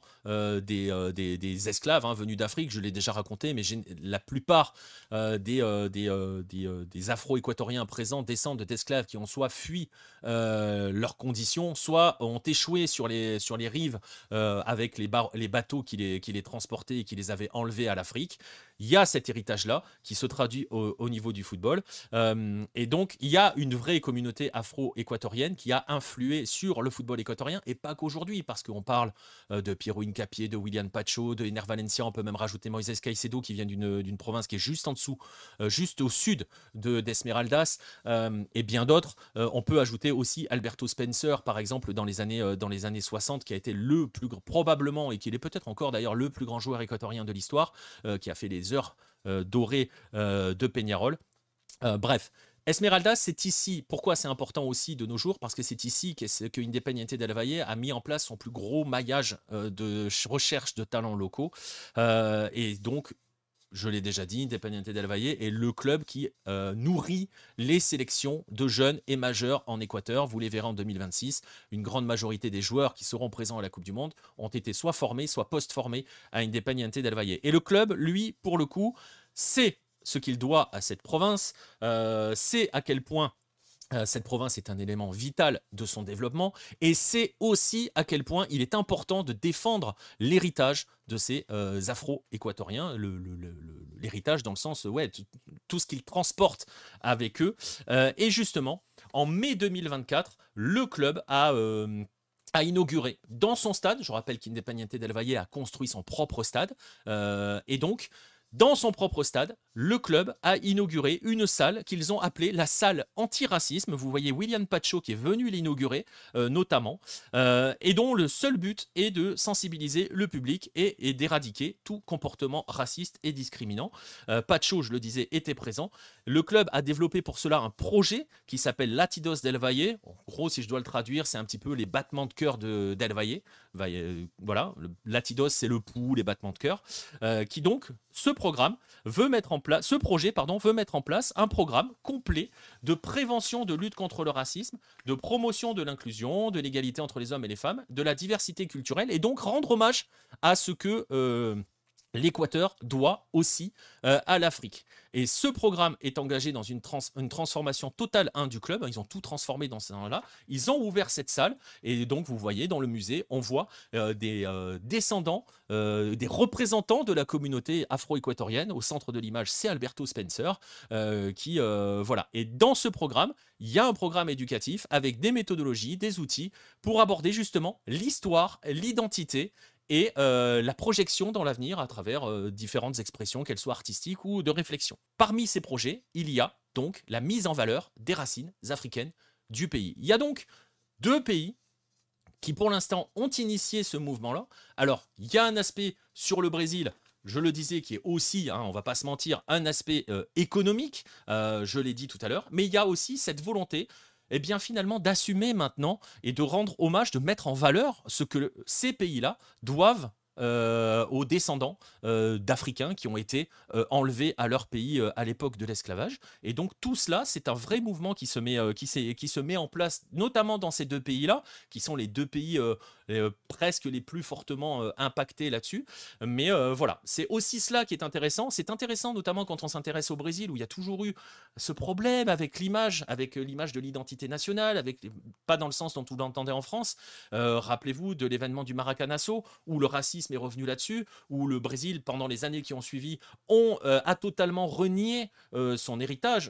des esclaves venus d'Afrique. Je l'ai déjà raconté, mais la plupart des Afro-Équatoriens présents descendent d'esclaves qui ont soit fui leurs conditions, soit ont échoué sur les rives avec les bateaux qui les transportaient et qui les avaient enlevés à l'Afrique. Il y a cet héritage-là qui se traduit au niveau du football. Et donc, il y a une vraie communauté afro-équatorienne qui a influé sur le football équatorien, et pas qu'aujourd'hui, parce qu'on parle de Piero Hincapié, de William Pacho, de Ener Valencia. On peut même rajouter Moisés Caicedo qui vient d'une province qui est juste en dessous, juste au sud d'Esmeraldas, et bien d'autres. On peut ajouter aussi Alberto Spencer, par exemple, dans les années 60, qui a été probablement, et qui est peut-être encore d'ailleurs le plus grand joueur équatorien de l'histoire, qui a fait les heures dorées de Peñarol. Bref, Esmeraldas, c'est ici. Pourquoi c'est important aussi de nos jours? Parce que c'est ici que Independiente del Valle a mis en place son plus gros maillage de recherche de talents locaux. Et donc, je l'ai déjà dit, Independiente del Valle est le club qui nourrit les sélections de jeunes et majeurs en Équateur. Vous les verrez en 2026. Une grande majorité des joueurs qui seront présents à la Coupe du Monde ont été soit formés, soit post-formés à Independiente del Valle. Et le club, lui, pour le coup, c'est ce qu'il doit à cette province, c'est à quel point cette province est un élément vital de son développement, et c'est aussi à quel point il est important de défendre l'héritage de ces Afro-Équatoriens, l'héritage dans le sens, tout ce qu'ils transportent avec eux. Et justement, en mai 2024, le club a inauguré dans son stade. Je rappelle qu'Independiente del Valle a construit son propre stade, et donc, dans son propre stade, le club a inauguré une salle qu'ils ont appelée la salle antiracisme. Vous voyez William Pacho qui est venu l'inaugurer notamment, et dont le seul but est de sensibiliser le public et d'éradiquer tout comportement raciste et discriminant. Pacho, je le disais, était présent. Le club a développé pour cela un projet qui s'appelle Latidos del Valle. En gros, si je dois le traduire, c'est un petit peu les battements de cœur del Valle. Voilà, Latidos, c'est le pouls, les battements de cœur. Qui donc, ce projet veut mettre en place un programme complet de prévention de lutte contre le racisme, de promotion de l'inclusion, de l'égalité entre les hommes et les femmes, de la diversité culturelle, et donc rendre hommage à ce que l'Équateur doit aussi à l'Afrique. Et ce programme est engagé dans une transformation totale du club. Ils ont tout transformé dans ce temps-là. Ils ont ouvert cette salle. Et donc, vous voyez, dans le musée, on voit des descendants, des représentants de la communauté afro-équatorienne. Au centre de l'image, c'est Alberto Spencer. Voilà. Et dans ce programme, il y a un programme éducatif avec des méthodologies, des outils pour aborder justement l'histoire, l'identité et la projection dans l'avenir à travers différentes expressions, qu'elles soient artistiques ou de réflexion. Parmi ces projets, il y a donc la mise en valeur des racines africaines du pays. Il y a donc 2 pays qui, pour l'instant, ont initié ce mouvement-là. Alors, il y a un aspect sur le Brésil, je le disais, qui est aussi, on va pas se mentir, un aspect économique, je l'ai dit tout à l'heure, mais il y a aussi cette volonté finalement d'assumer maintenant et de rendre hommage, de mettre en valeur ce que ces pays-là doivent aux descendants d'Africains qui ont été enlevés à leur pays à l'époque de l'esclavage. Et donc tout cela, c'est un vrai mouvement qui se met en place, notamment dans ces 2 pays-là, qui sont les 2 pays presque les plus fortement impactés là-dessus. Mais voilà, c'est aussi cela qui est intéressant. C'est intéressant notamment quand on s'intéresse au Brésil, où il y a toujours eu ce problème avec l'image de l'identité nationale, pas dans le sens dont vous l'entendez en France. Rappelez-vous de l'événement du Maracanazo, où le racisme est revenu là-dessus, où le Brésil, pendant les années qui ont suivi, a totalement renié son héritage,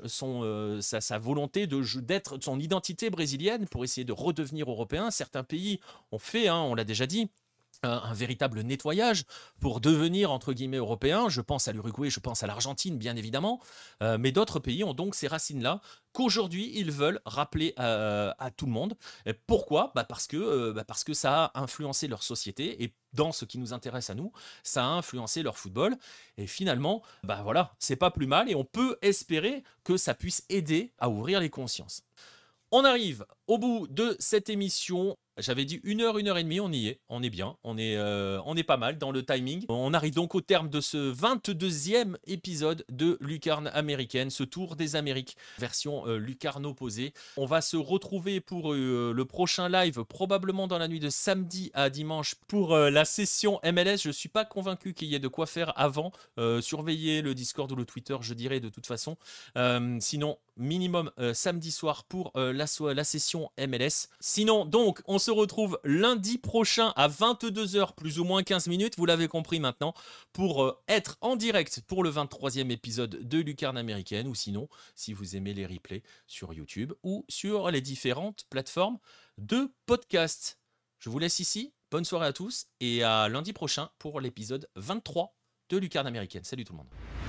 sa volonté d'être son identité brésilienne pour essayer de redevenir européen. Certains pays ont fait, on l'a déjà dit, un véritable nettoyage pour devenir entre guillemets européen. Je pense à l'Uruguay, je pense à l'Argentine bien évidemment, mais d'autres pays ont donc ces racines-là qu'aujourd'hui ils veulent rappeler à tout le monde. Et pourquoi ? Parce que ça a influencé leur société, et dans ce qui nous intéresse à nous, ça a influencé leur football. Et finalement, voilà, c'est pas plus mal, et on peut espérer que ça puisse aider à ouvrir les consciences. On arrive au bout de cette émission. J'avais dit 1 heure, 1 heure et demie, on y est, on est bien, on est pas mal dans le timing. On arrive donc au terme de ce 22e épisode de Lucarne américaine, ce tour des Amériques, version lucarne opposée. On va se retrouver pour le prochain live, probablement dans la nuit de samedi à dimanche, pour la session MLS. Je suis pas convaincu qu'il y ait de quoi faire avant. Surveillez le Discord ou le Twitter, je dirais de toute façon. Sinon, minimum samedi soir pour la session MLS. Sinon, donc, on se retrouve lundi prochain à 22h, plus ou moins 15 minutes, vous l'avez compris maintenant, pour être en direct pour le 23e épisode de Lucarne américaine, ou sinon, si vous aimez les replays sur YouTube ou sur les différentes plateformes de podcast. Je vous laisse ici, bonne soirée à tous, et à lundi prochain pour l'épisode 23 de Lucarne américaine. Salut tout le monde.